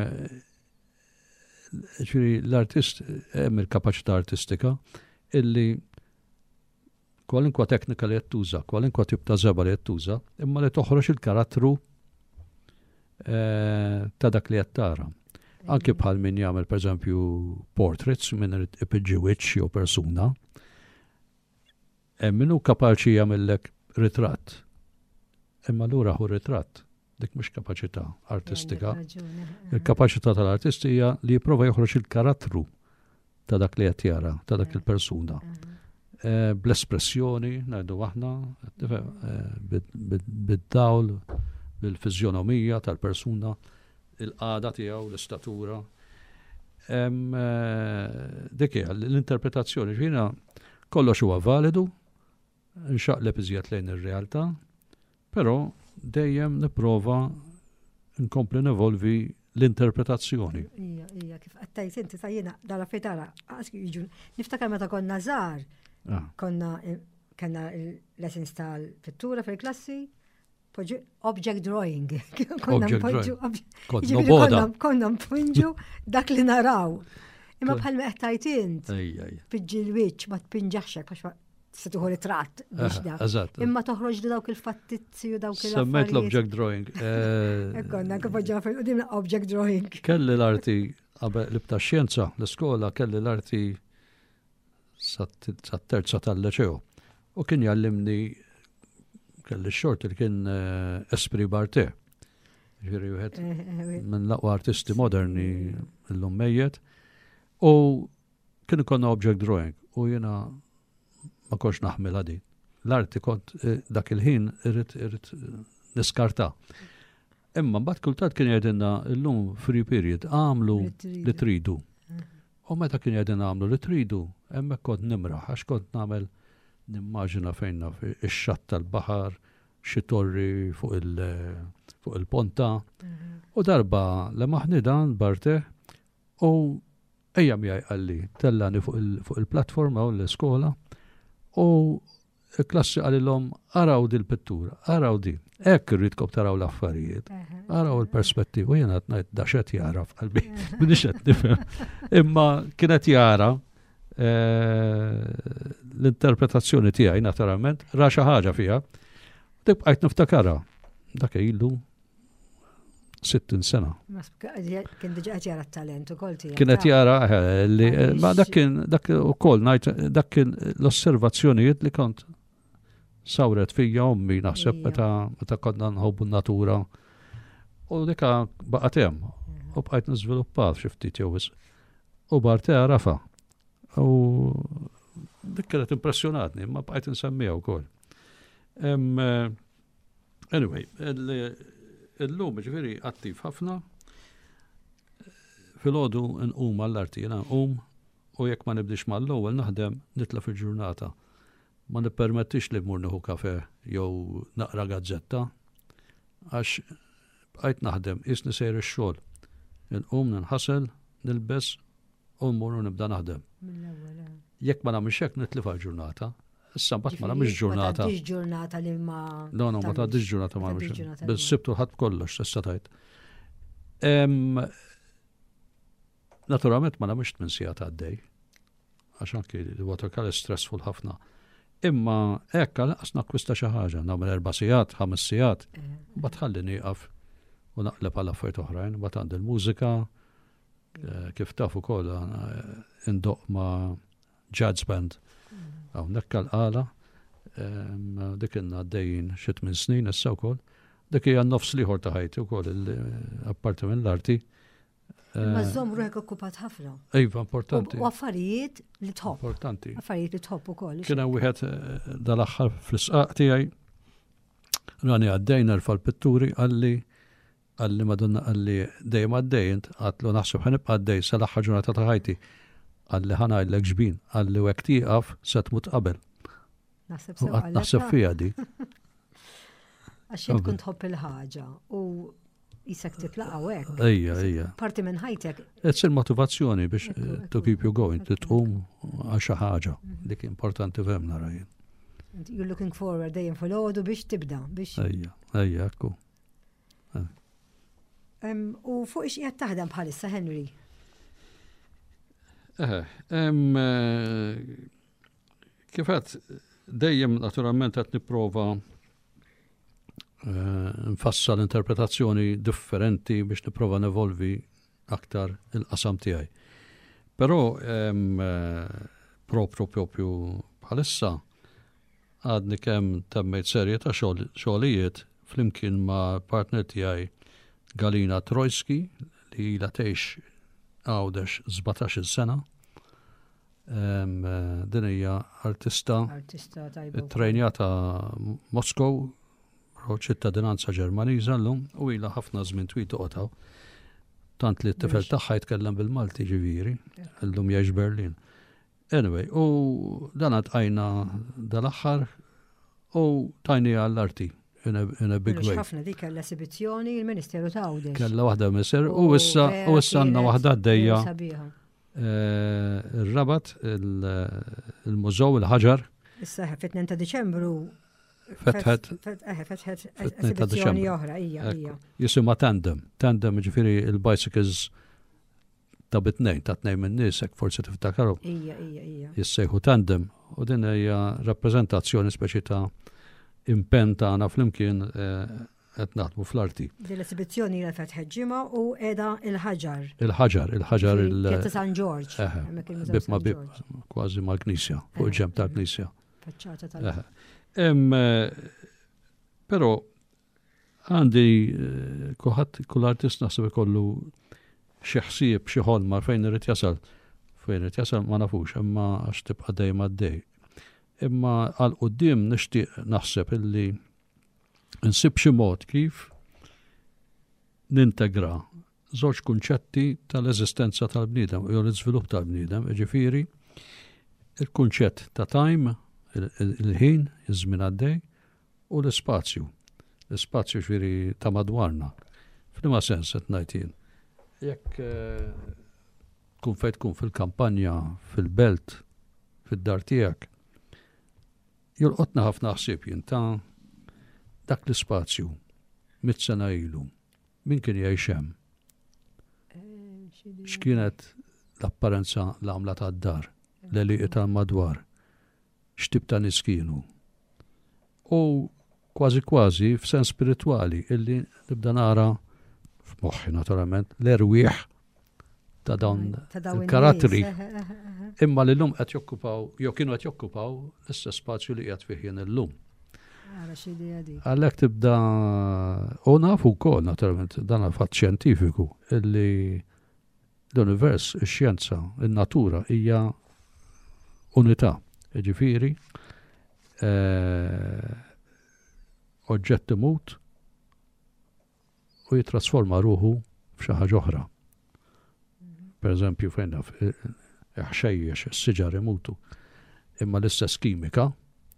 ġifieri l-artist hemm il-kapaċità artistika illi kwalinkwa teknika li qed tuża, kwalinkwa tip ta' żeba li qed tuża, imma li toħroġ il-karattru ta' dak li qed tara. Anke bħal min jagħmel pereżempju portraits minn ipiġġi wiċċ jew persuna. Hemm min hu kapaċi jagħmellek ritratt. Imma lura hu ritratt, dik mhux kapaċità artistika. Il-kapaċità tal-artisti hija li jipprova joħroġ il-karattru ta' dak li qed jara, ta' dak il-persuna. Bl-espressjoni, ngħidu aħna, bid-dawl, bil-fiżjonomija tal-persuna, il-qagħda tiegħu, l-istatura. Dik hija l-interpretazzjoni. Ġiena kollox huwa validu, nxaqleb iżjed lejn ir-realtà, però dejjem nipprova nkompli nevolvi l-interpretazzjoni. Ija, ija, kif għattajt inti ta' jiena dara fejtara, niftakar meta konna żgħar, konna kellna l-lessons tal-pittura fil-klassi, object drawing. Konna npunġu dak li naraw. Imma bħal meħtajt int, piġġi l-wiċċ ma tpinġaxxek għax se tuħu ritratt biex da. Imma toħroġ li dawk il-fattizzi u dawk il-affarijiet. Semmet l-object drawing. Ekkonna, kif ġa fil-qudiem object drawing. Kelli l-arti, li bta' xjenza, l-iskola, kelli l-arti sat-terza tal-leċew. U kien jallimni, kelli xort li kien Esprit Barté. Ġiri wieħed minn laqwa artisti moderni l-lum mejjet. U kien ikonna object drawing. U jena ma konx naħmel għadi. L-arti kont dak il-ħin irrit niskarta. Imma mbagħad kultant kien jgħidilna llum free period, għamlu li tridu. U meta kien qegħdin nagħmlu li tridu, hemmhekk kont nimraħ għax kont nagħmel nimmaġina fejn naf ix-xatt tal-baħar, xi torri fuq il fuq il-ponta. U darba li maħnida barte u ejja miegħi qalli tellani fuq il-plattforma u l-iskola u il-klassi għalilhom araw di l-pittura, araw di. Ekk irridkom taraw l-affarijiet, araw il-perspettiva, u jena għatnajt daċet jara f'qalbi, b'nixet nifhem. Imma kienet jara l-interpretazzjoni tiegħi naturalment, ra xi ħaġa fiha, dik bqajt niftakara. Dak ilu sittin sena. Kien diġà qed jara t-talent ukoll tiegħek. Kienet jara li ma dak kien dak ukoll ngħid dak kien l-osservazzjonijiet li kont sawret fija ommi naħseb meta meta konna nħobbu n-natura. U dika baqgħet hemm u bqajt niżviluppat xi ftit jew u barteha rafa. U dik kienet impressjonatni, ma bqajt insemmiha wkoll. Anyway, illum ġifieri attiv ħafna. Filgħodu nqum għall-arti jiena nqum u jekk ma nibdix mal-ewwel naħdem nitla' fil-ġurnata. Ma nippermettix li mmur nieħu kafe jew naqra gazzetta għax bqajt naħdem isni sejr ix-xogħol. Inqum ninħasel, nilbes u mmur nibda naħdem. Jekk ma nagħmilx hekk nitlifha l-ġurnata. Issa mbagħad ma nagħmilx ġurnata. Ma tgħaddix ġurnata li ma. No, no, ma tgħaddix ġurnata ma nagħmilx. Bis-sibtu ħadd kollox tista' tgħid. Naturalment ma nagħmilx tmien sigħat għaddej. Għax anke il-watercolor stressful ħafna. Imma hekk laqas nakkwista xi ħaġa, nagħmel erba' sigħat, ħames sigħat, mbagħad ħalli nieqaf u naqleb għal affarijiet oħrajn, mbagħad għandi l-mużika kif taf ukoll indoq ma' jazz band. Hawnhekk għall-qala dik inna għaddejjin xi tmien snin issa wkoll. Dik hija n-nofs liħor ta' ħajti wkoll apparti minn l-arti. Ma żomm ruħek okkupat ħafna. Iva, importanti. U affarijiet li tħobb. Importanti. Affarijiet li tħobb ukoll. Kien hemm wieħed dal-aħħar fl-isqaq tiegħi rani għaddej nerfa' l-pitturi għalli għalli Madonna għalli dejjem għaddej int għatlu naħseb ħanibqa' għaddej sal-aħħar ġurnata ta' ħajti. Għalli ħanajdlek ġbin, għalli u hekk tieqaf se tmut qabel. Naħseb fiha di. Għax jekk tkun tħobb il-ħaġa u jisek titlaqgħu hekk. Ejja, ejja. Parti minn ħajtek. It's il-motivazzjoni biex to keep you going, titqum għal xi ħaġa. Dik importanti fehmna rajin. You're looking forward dejjem fil-għodu biex tibda biex. Ejja, ejja, ekku. U fuq ix qiegħed taħdem bħalissa Henry? Eh, kif qed dejjem naturalment qed nipprova nfassal interpretazzjoni differenti biex nipprova nevolvi aktar il-qasam tiegħi. Però propru propju bħalissa għadni kemm temmejt serje ta' xogħlijiet flimkien ma' partner tiegħi Galina Trojski li la tgħix għawdex żbatax-il sena. Din hija artista trejnjata Moskow ċittadinanza Ġermaniża llum u ilha ħafna żmien twil toqgħodha. Tant li t-tifel tagħha jitkellem bil-Malti ġifieri, llum jgħix Berlin. Anyway, u dan għajna dal-aħħar u tajni għall-arti in a big way. Ħafna dik kellha esibizzjoni il-Ministeru ta' Għawdex. Kellha waħda miser u issa u issa għandna waħda għaddejja ir-Rabat il-Mużew il-Ħaġar. Issa fit-tnejn ta' Diċembru Fetħet. Fetħet esibizzjoni oħra, ija, ija. Jisimha Tandem. Tandem ġifieri il-bicycles ta' bitnejn, ta' tnejn minn nies, hekk forsi tiftakarhom. Ija, ija, ija. Jissejħu Tandem. U din hija rappreżentazzjoni speċi ta' impenn tagħna flimkien qed naħdmu fl-arti. Din l-esibizzjoni hija fetħet ġimgħa u qiegħda il-ħaġar. Il-ħaġar, il-ħaġar il- Pjazza San George. Bib ma bib, kważi mal-Knisja, fuq il-ġemp tal-Knisja. Faċċata tal- Però għandi kuħat kull artist naħseb ikollu xi ħsieb xi ħolma fejn irid jasal. Fejn irid jasal ma nafux, imma għax tibqa' dejjem għaddej. Imma għal quddiem nixtieq naħseb illi nsib xi mod kif nintegra żewġ kunċetti tal-eżistenza tal-bniedem u l-iżvilupp tal-bniedem, ġifieri il-kunċett ta' time, il-ħin, iż-żmien għaddej, u l-ispazju. L-ispazju ġifieri ta' madwarna. F'liema sens qed ngħid jien. Jekk tkun fejn tkun fil-kampanja, fil-belt, fid-dar tiegħek, jolqotna ħafna ħsieb jien ta' dak l-ispazju mit sena ilu. Min kien jgħix hemm? X'kienet l-apparenza l-għamla tad-dar, l-eliqi tal-madwar, x'tib ta' nies kienu. U kważi kważi f'sens spiritwali illi nibda nara f'moħħi naturalment l-erwieħ ta' dawn il-karatteri. Imma li l-lum qed jokkupaw, jew kienu qed jokkupaw l-istess spazju li qiegħed fih jien illum. Għalhekk tibda u nafu wkoll naturalment dan fatt xjentifiku illi l-univers, ix-xjenza, in-natura hija unità. Ġifieri oġġett imut u jitrasforma ruħu f'xi ħaġa oħra. Per eżempju fejn naf ħxejjex is-siġar imutu. Imma l-istess kimika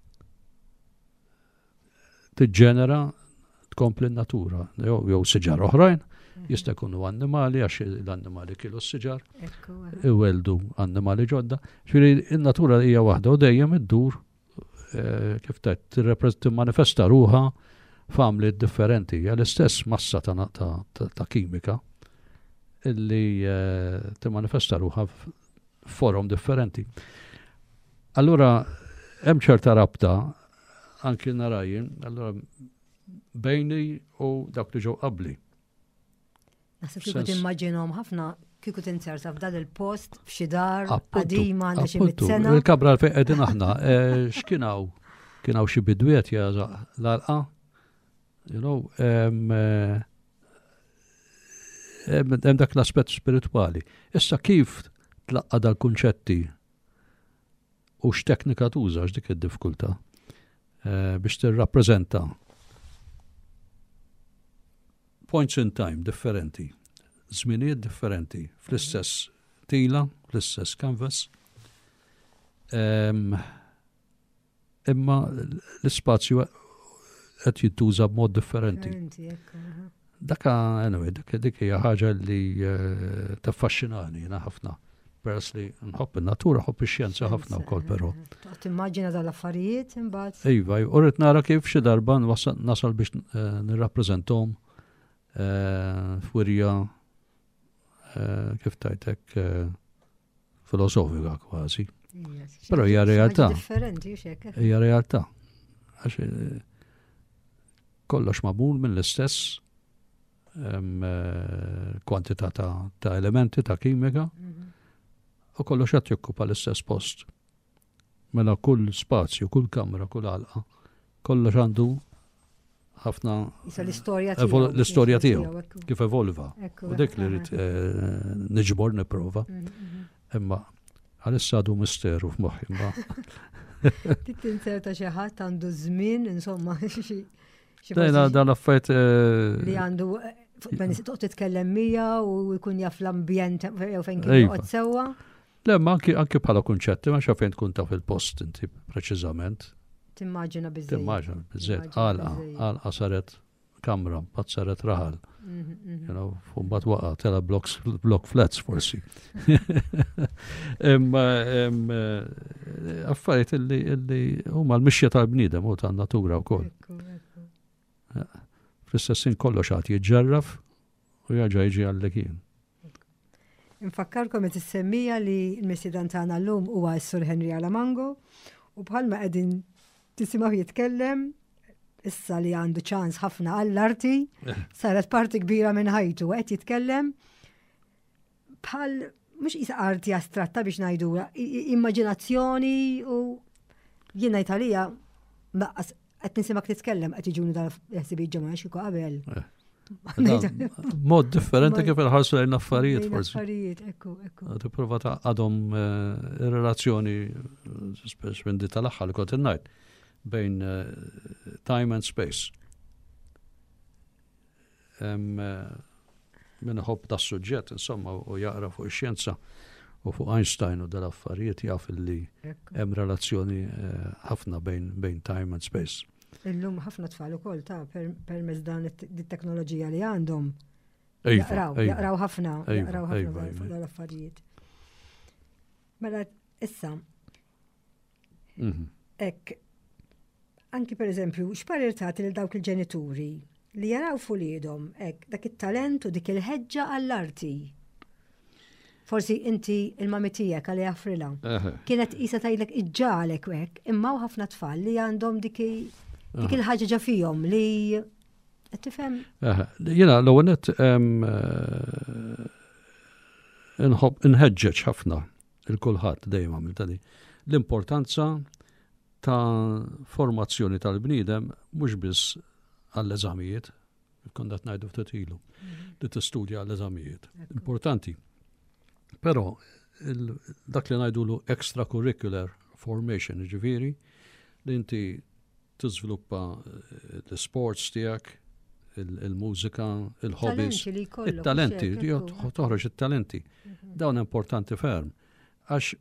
tiġġenera tkompli n-natura. Jew siġar oħrajn jista' jkunu annimali għax l-annimali kielu s-siġar iweldu annimali ġodda. Ġifieri n-natura hija waħda u dejjem iddur kif tgħid timmanifesta ruħha f'għamliet differenti. Hija l-istess massa ta' kimika illi timmanifesta ruħha f'forum differenti. Allura hemm ċerta rabta anki narajjin, allura bejni u dak li ġew qabli. Naħseb kieku timmaġinhom ħafna kieku tinsersa f'dan il-post f'xi dar qadima għandha xi mit-sena. Il-kabra fejn qegħdin aħna x'kienhaw kienhaw xi bidwiet jażaq l-alqa. You know, hemm dak l-aspett spiritwali. Issa kif tlaqqa dal-kunċetti u x'teknika tuża x'dik id-diffikultà biex tirrappreżenta points in time differenti, żminijiet differenti, fl-istess tila, fl-istess canvas. Imma l-ispazju qed jittuża b'mod differenti. Daka, anyway, dik hija ħaġa li taffaxxinani jiena ħafna. Peress li nħobb in-natura, nħobb ix-xjenza ħafna wkoll però. Timmaġina dal-affarijiet imbagħad. Iva, u rrid nara kif xi darba nasal biex nirrappreżenthom f'wirja kif tajtek filosofika kważi. Però hija realtà. Hija realtà. Għax kollox magħmul mill-istess kwantità ta' elementi ta' kimika u kollox qed jokkupa l-istess post. Mela kull spazju, kull kamra, kull għalqa, kollox għandu ħafna l-istorja tiegħu kif evolva. U dik li rrid niġbor nipprova. Imma għalissa għadu misteru f'moħħi imma. Tik tinserta xi ħadd għandu żmien, insomma, xi Dejna dan affajt li għandu ben toqgħod titkellem mija u jkun jaf l-ambjent jew fejn kien joqgħod sewwa. Le, ma anke bħala kunċetti, ma xafejn tkun taf il-post inti preċiżament. Timmaġina biżżejjed. Timmaġina biżżejjed. Għalqa, għalqa saret kamra, mbagħad saret raħal. You know, mbagħad waqa' tela block flats forsi. Imma affarijiet illi huma l-mixja tal-bniedem u tan-natura wkoll. Fl-istessin kollox għad jiġġarraf u jarġa' jiġi għall-kien. Infakkarkom qed issemmija li l-mistieden tagħna llum huwa s-Sur Henry Alamango u bħalma qegħdin tisimgħu jitkellem issa li għandu ċans ħafna għall-arti, saret parti kbira minn ħajtu qed jitkellem bħal mhux qis arti astratta biex ngħidula, immaġinazzjoni u jien ngħid għalija qed nisimak titkellem qed jiġuni dal-ħsibijiet ġemgħa xi qabel. Mod differenti kif il-ħarsu lejn affarijiet forsi. Affarijiet, ekku, ekku. Tipprova għadhom ir-relazzjoni speċ minn di tal-aħħar li kont ngħid bejn time and space. min ħobb tas suġġett insomma u jaqra fuq ix-xjenza u fuq Einstein u dal-affarijiet jaf li hemm relazzjoni ħafna bejn bejn time and space. Illum ħafna tfal ukoll ta' permezz dan it-teknoloġija li għandhom. Jaqraw, jaqraw ħafna, jaqraw ħafna fuq dal-affarijiet. Mela issa. Ek, anki per eżempju, x'parir tagħti lil dawk il-ġenituri li jaraw fulidhom hekk dak it-talent u dik il-ħeġġa għall-arti. Forsi inti il-mami tiegħek għalli jaffrila. Kienet qisha tgħidlek iġġalek u hekk, imma ħafna tfal li għandhom dik il-ħaġa ġa fihom li qed tifhem. Jiena l-ewwel nett inħeġġeġ ħafna il-kulħadd dejjem għamil tadi. L-importanza ta' formazzjoni tal-bniedem mhux biss għall-eżamijiet, kondat ngħidu ftit ilu, li tistudja għall-eżamijiet. Importanti. Però dak li ngħidulu extracurricular formation, ġifieri, li inti tiżviluppa l-sports tiegħek, il-mużika, il-hobbies, il-talenti, toħroġ it-talenti. Dawn importanti ferm. Għax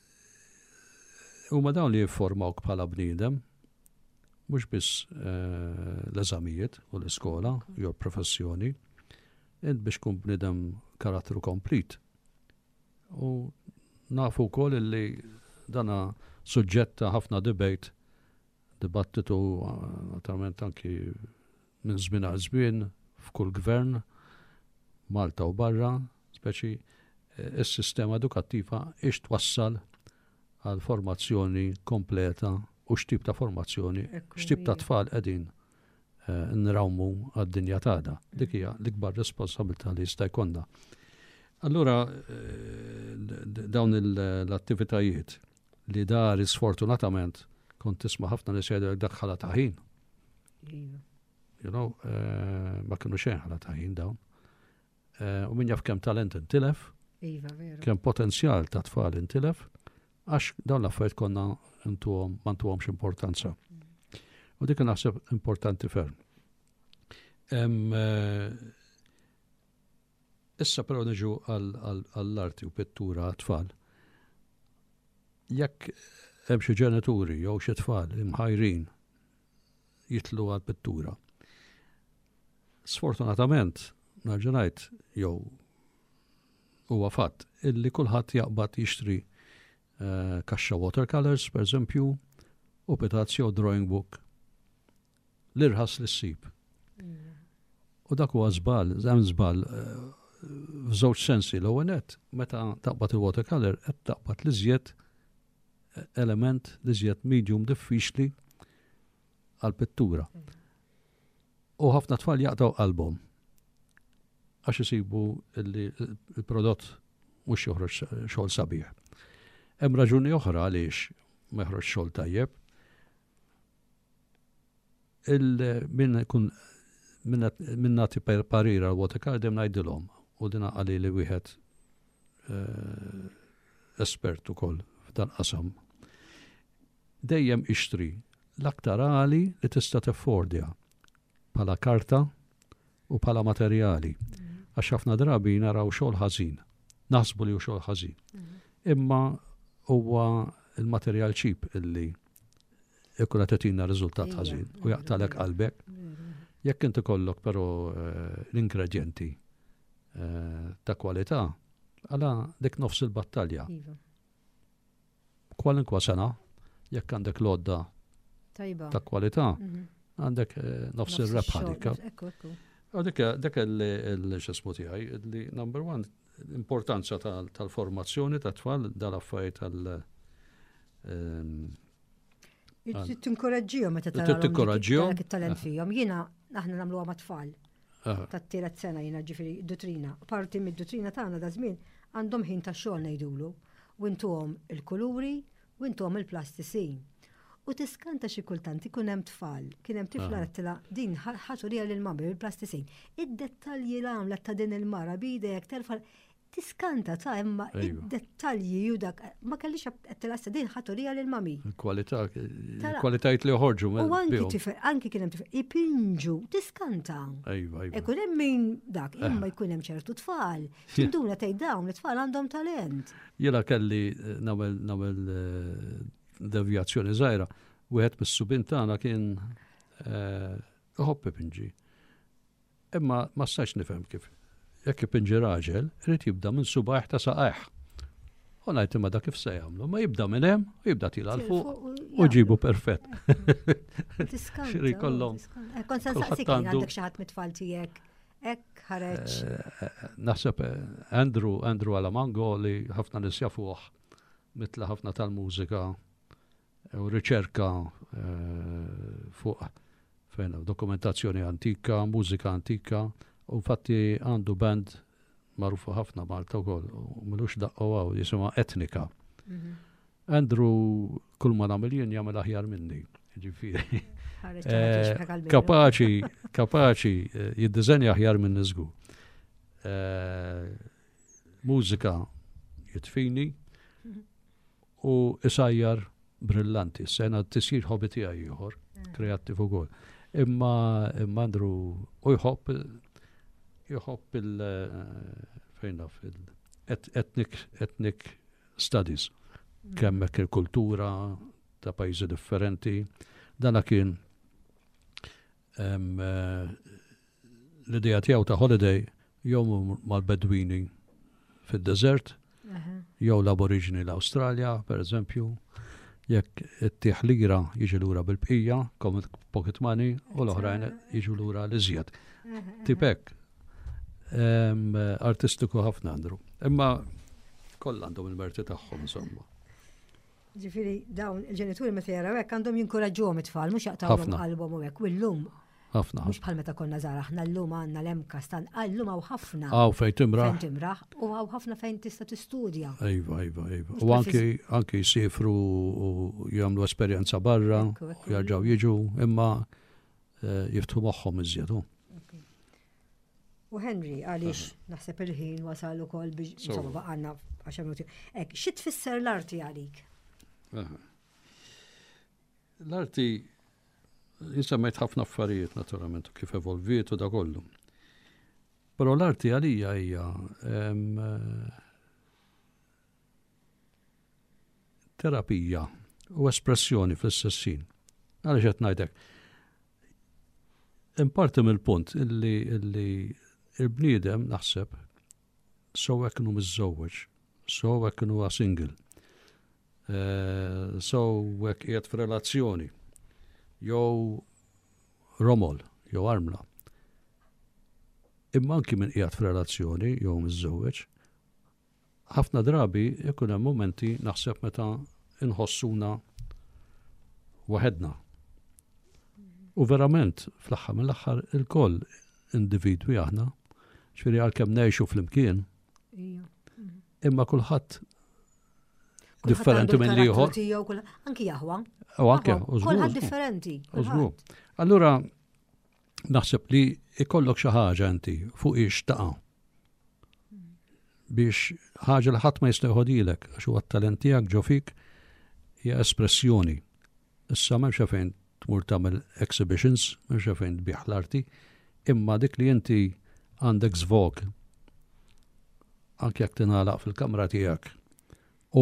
huma dawn li jiffurmawk bħala bniedem, mhux biss l-eżamijiet u l-iskola, jew professjoni, int biex tkun bniedem karattru komplit. U nafu wkoll li dana suġġetta ħafna debate, dibattitu naturalment anki minn żmien għal żmien f'kull gvern, Malta u barra, speċi is-sistema edukattiva ix twassal għal formazzjoni kompleta u x'tip ta' formazzjoni, x'tip ta' tfal qegħdin nrawmu għad-dinja tagħna. Dik hija l-ikbar responsabilità li jista' jkollna. Allura dawn l-attivitajiet li dar sfortunatament kont tisma' ħafna nies jgħidu dak ħala ta' ħin. You know, ma kienu xejn ħala ta' ħin dawn. U min jaf kemm talent intilef, kemm potenzjal ta' tfal intilef, għax dawn l-affarijiet konna intuhom ma ntuhomx importanza. U dik naħseb importanti ferm. Issa però niġu għall-arti u pittura tfal. Jekk hemm xi ġenituri jew xi tfal imħajrin jitlu għall-pittura. Sfortunatament, narġa' ngħid jew huwa fatt illi kulħadd jaqbad jixtri Uh, kaxxa watercolors, per eżempju, u petazzi u drawing book. L-irħas li ssib. Mm. U dak huwa żball, żemm żball uh, f'żewġ sensi l-ewwel nett, meta taqbad il-watercolor qed taqbad l-iżjed element, l-iżjed medium diffiċli għall-pittura. Mm. U ħafna tfal jaqtaw qalbhom għax isibu li l-prodott mhux joħroġ xogħol sabiħ. Hemm raġuni oħra għaliex ma jħroġ xogħol tajjeb. Il-min kun min nagħti parira l-watercolor dem ngħidilhom u din għali li wieħed espert ukoll f'dan qasam. Dejjem ixtri l-aktar għali li tista' tiffordja bħala karta u bħala materjali. Għax ħafna drabi naraw xogħol ħażin. Naħsbu li hu xogħol ħażin. Imma huwa il-materjal cheap illi ikkun qed tina riżultat ħażin u jaqtalek qalbek. Jekk inti kollok però l-ingredjenti ta' kwalità, għala dik nofs il-battalja. Kwalinkwa sena, jekk għandek lodda ta' kwalità, għandek nofs il-rebħa dik. U dik il-xesmu tiegħi li number one l-importanza tal-formazzjoni ta' tfal dal-affarijiet tal- Tinkoraġġihom meta tarahom it-talent fihom. Jiena aħna nagħmluha ma' tfal. Tat-tielet sena jiena ġifieri dutrina. Parti mid-dutrina tagħna da żmien għandhom ħin tax-xogħol ngħidulu. U intuhom il-kuluri u intuhom il-plastisin. U tiskanta xi kultant ikun hemm tfal, kien hemm tifla rettila din ħaturija lil mamma bil-plastisin. Id-dettalji l-għamla ta' din il-mara bidejek terfa' tiskanta ta' imma id-dettalji u dak ma kellix għattilassa din ħaturija l-mami. Kwalità, kwalitajt li uħorġu. U anki tifel, anki kienem tifel, ipinġu, tiskanta. Ejwa, ejwa. Ekun hemm min dak, imma jkun hemm ċertu tfal. Tinduna tgħid dawn it-tfal għandhom talent. Jiena kelli nagħmel nagħmel devjazzjoni żgħira, wieħed mis-subin tagħna kien ħobb ipinġi. Imma ma stax nifhem kif. Jekk ipinġi raġel, irid jibda minn subaħ ta' saqajh. U ngħid imma dak kif se jagħmlu, ma jibda minn hemm u jibda tila l fuq u ġibu perfett. Xiri kollhom. Kont se nsaqsik għandek xi ħadd mit-tfal tiegħek hekk ħareġ. Naħseb Andrew Andrew Alamango li ħafna nies jafuh mitla ħafna tal-mużika u riċerka fuq fejn dokumentazzjoni antika, mużika antika. U fatti għandu band marufu ħafna Malta wkoll, u milux daqqo għaw, jisimha Etnika. Andrew kull ma nagħmel jien jagħmel aħjar minni, ġifieri. Kapaċi, kapaċi jiddiżenja aħjar minn żgur. Mużika jitfini u isajjar brillanti. Sena tisir hobby tiegħi ieħor, kreattiv ukoll. Imma imma Andrew u jħobb jħobb il-fejna fil-ethnic ethnic studies. Kemmek il-kultura ta' pajjiżi differenti. Dana kien l-idea tiegħu ta' holiday jew mal-Bedwini fid-desert, jew l-Aborigini l-Awstralja, per eżempju, jekk it-tieħ lira jiġi lura bil-bqija, pocket money, u l-oħrajn jiġu lura l-iżjed. Tipek. Artistiku ħafna Andrew. Imma koll għandhom il-merti tagħhom insomma. Ġifieri dawn il-ġenituri meta jaraw hekk għandhom jinkoraġġuhom it-tfal mhux jaqtawhom qalbhom u hekk. U llum ħafna. Mhux bħal meta konna żgħar aħna llum għandna l-emka stan llum hawn ħafna. Hawn fejn timraħ. Fejn timraħ u hawn ħafna fejn tista' tistudja. Ejva, ejva, ejva. U anki anki jsifru u jagħmlu esperjenza barra, jerġgħu jiġu imma jiftħu moħħhom iżjed. U Henry, għaliex naħseb il-ħin wasal ukoll biex insomma baqgħna għax minuti. Hekk, xi tfisser l-arti għalik? L-arti jinsemmejt ħafna affarijiet naturalment kif evolviet u da kollu. Però l-arti għalija hija terapija u espressjoni fl-istessin. Għaliex qed ngħidlek. Imparti mill-punt illi illi il-bniedem naħseb sewwa kienu miżżewweġ, sewwa kienu single, sewwa qiegħed f'relazzjoni, jew romol, jew armla. Imma anki min qiegħed f'relazzjoni jew miżżewweġ, ħafna drabi ikun hemm momenti naħseb meta inħossuna waħedna. U verament, fl-aħħar mill-aħħar il-koll individwi aħna, ġifieri għalkemm ngħixu fl-imkien, imma kulħadd differenti minn ieħor. Anki jaħwa. U anke, kulħadd differenti. Allura naħseb li ikollok xi ħaġa inti fuq ix taqa' biex ħaġa li ħadd ma jista' jħodilek għax huwa t-talent tiegħek ġo fik hija espressjoni. Issa m'hemmx fejn tmur tagħmel exhibitions, m'hemmx fejn tbieħ l-arti, imma dik li inti għandek żvog anke jekk tingħalaq fil-kamra tiegħek u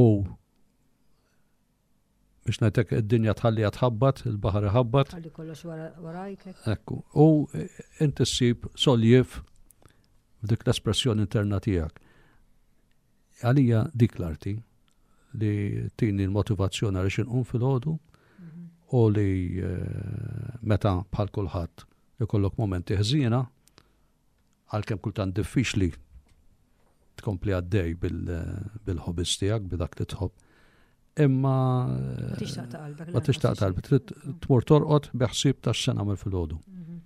biex ngħidlek id-dinja tħallija tħabbat, il-baħar iħabbat. Ħalli kollox warajk. Ekku. U inti ssib soljif f'dik l-espressjoni interna tiegħek. Għalija dik l-arti li tini l-motivazzjoni għaliex inqum fil-ħodu u li meta bħal kulħadd ikollok momenti ħżiena għalkemm kultant diffiċli tkompli għaddej bil-hobbies tiegħek b'dak li tħobb. Imma ma tixtaq qalbek. Ma tixtaq qalbek, trid tmur torqod biħsieb tax-se nagħmel fil-ħodu.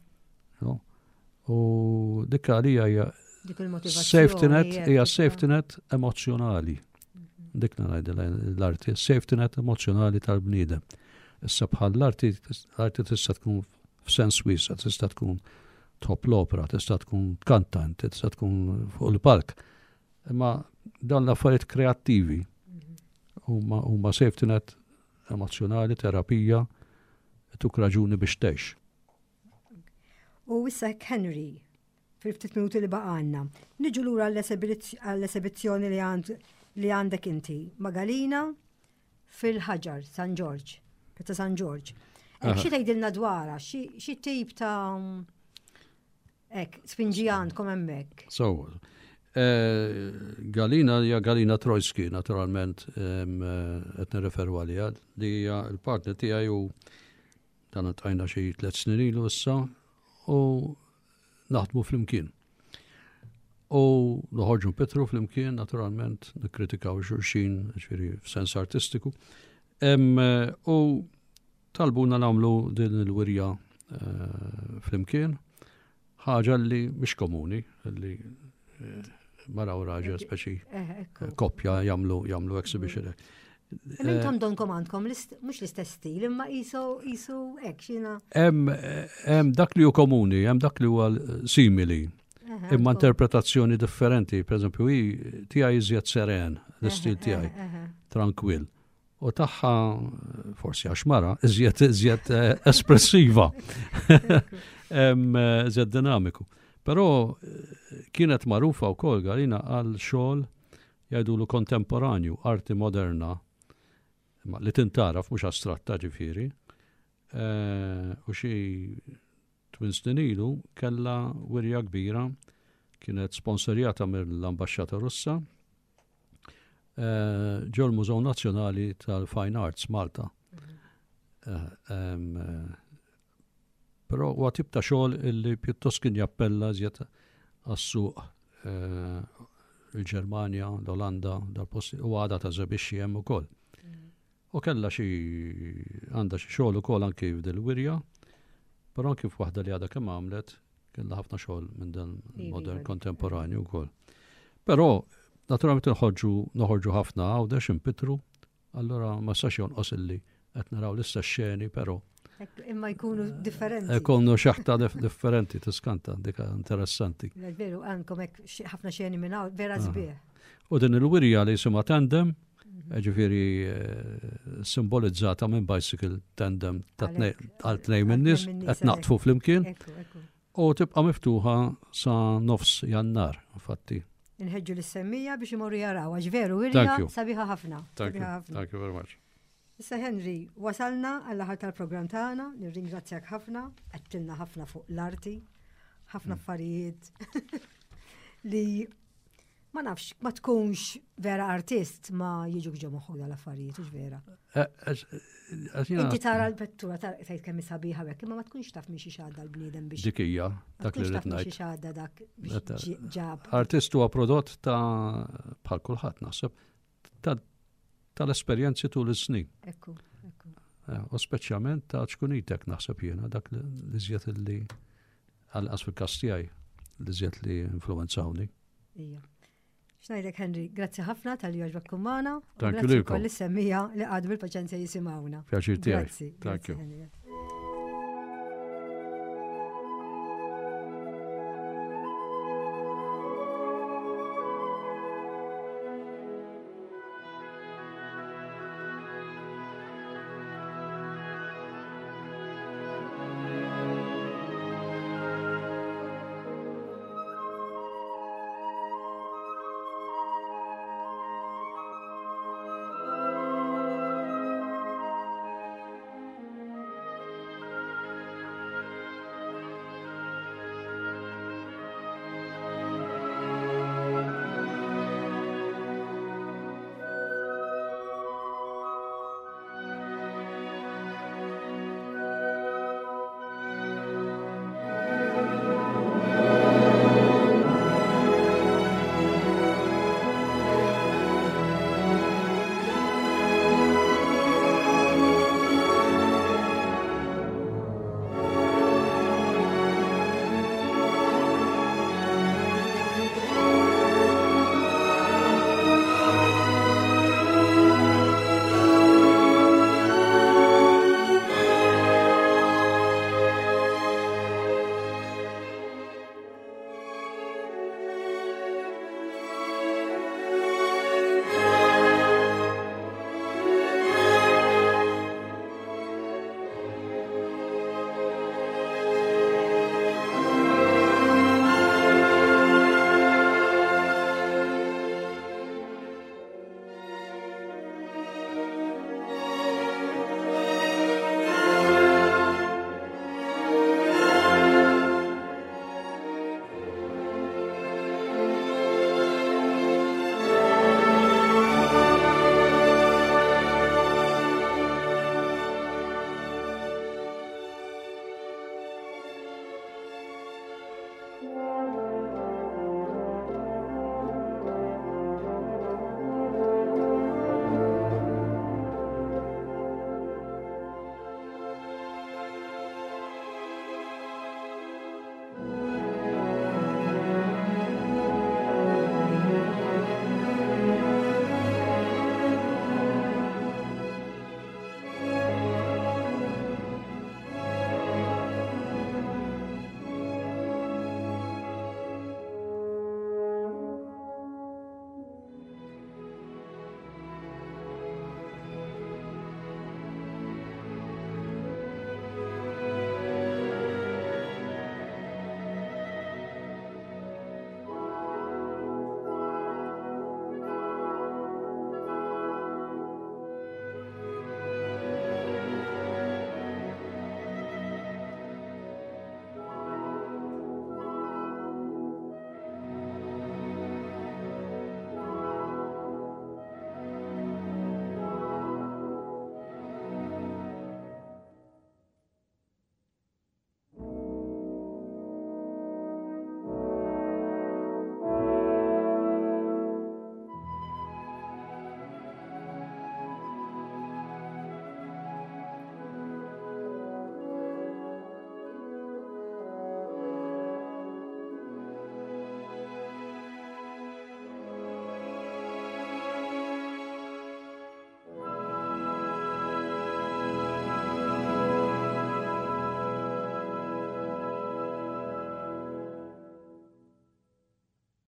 U dik għalija hija safety net, hija safety net emozjonali. Dik ngħid l-arti, safety net emozjonali tal-bniedem. Issa bħal l-arti, l-arti tista' tkun f'sens wiesa, tista' tkun top l-opera, tista' tkun kantant, tista' tkun fuq il-palk. Imma dan l-affarijiet kreattivi huma huma safety net emozjonali, terapija, tuk raġuni biex tgħix. U issa Henry, fil-ftit minuti li baqanna, niġu lura għall-esibizzjoni li għandek inti, Magalina fil-ħaġar, San George, Pizza San George. Xi tgħidilna dwarha, xi tip ta' ek, spinġijant kom hemmhekk. So, Galina hija Galina Trojski, naturalment, qed nirreferu għaliha, li hija l-partner tiegħi u dan tajna xi tliet snin ilu issa u naħdmu flimkien. U noħorġu Petru flimkien, naturalment, nikkritikaw xulxin, ġifieri f'sens artistiku. U talbuna nagħmlu din il-wirja flimkien, ħaġa li mhix komuni, li maraw raġel speċi koppja jagħmlu jagħmlu exhibition. Intom donkom għandkom mhux l-istess stil, imma qisu qisu hekk xina. Hemm dak li hu komuni, hemm dak li huwa simili. Imma interpretazzjoni differenti, pereżempju hi tiegħi iżjed seren, l-istil tiegħi, tranquill. U tagħha forsi għax mara iżjed iżjed espressiva. Iżjed dinamiku. Però kienet magħrufa wkoll Galina għal xogħol jgħidulu kontemporanju, arti moderna, li tintaraf mhux astratta ġifieri. U xi twin snin ilu kellha wirja kbira, kienet sponsorjata mill-Ambaxxata Russa, ġew l-Mużew Nazzjonali tal-Fine Arts Malta. Però huwa tip ta' xogħol illi pjuttost kien jappella żjed għas-suq il-Ġermanja, l-Olanda, dal-posti u għada ta' żebixxi hemm ukoll. U kellha xi għandha xi xogħol ukoll anke f'dil-wirja, però anke f'waħda li għadha kemm għamlet kellha ħafna xogħol minn dan modern kontemporanju wkoll. Però naturalment noħorġu noħorġu ħafna għawdex impitru, allura ma sax jonqos illi qed naraw l-istess xeni, però imma jkunu differenti. Jkunu xaħta differenti tiskanta, dika interessanti. Veru, għandkom hekk ħafna xeni minn hawn vera sbieħ. U din il-wirja li jisimha tandem, ġifieri simbolizzata minn bicycle tandem għal tnejn minn nies qed naqtfu flimkien u tibqa' miftuħa sa nofs Jannar, infatti. Inħeġġu l-semmija biex imorru jaraw, għax veru wirja sabiħa ħafna. Thank you very much. Issa Henry, wasalna għall-aħħar tal-programm tagħna, nirringrazzjak ħafna, għedtilna ħafna fuq l-arti, ħafna affarijiet li ma nafx, ma tkunx vera artist ma jiġu ġo moħħok dal-affarijiet, ux vera. Inti tara l-pettura, tajt kemm sabiħa hekk, imma ma tkunx taf minn xi xadda l-bniedem biex. Dik hija, dak li rid ngħid. Xi xadda dak biex ġab. Artist huwa prodott ta' bħal kulħadd naħseb tal-esperjenzi tul is-snin. Ekku, ekku. U speċjalment ta' ċkunitek naħseb jiena dak li żjed li għal-qas fil-każ tiegħi li żjed li influenzawni. Ija. Xnajdek Henry, grazzi ħafna tal-li għaġbakkum magħna. Thank you lilkom. Grazzi koll is-semmija li għadu bil-paċenzja jisimgħuna. Pjaċir tiegħi. Thank you.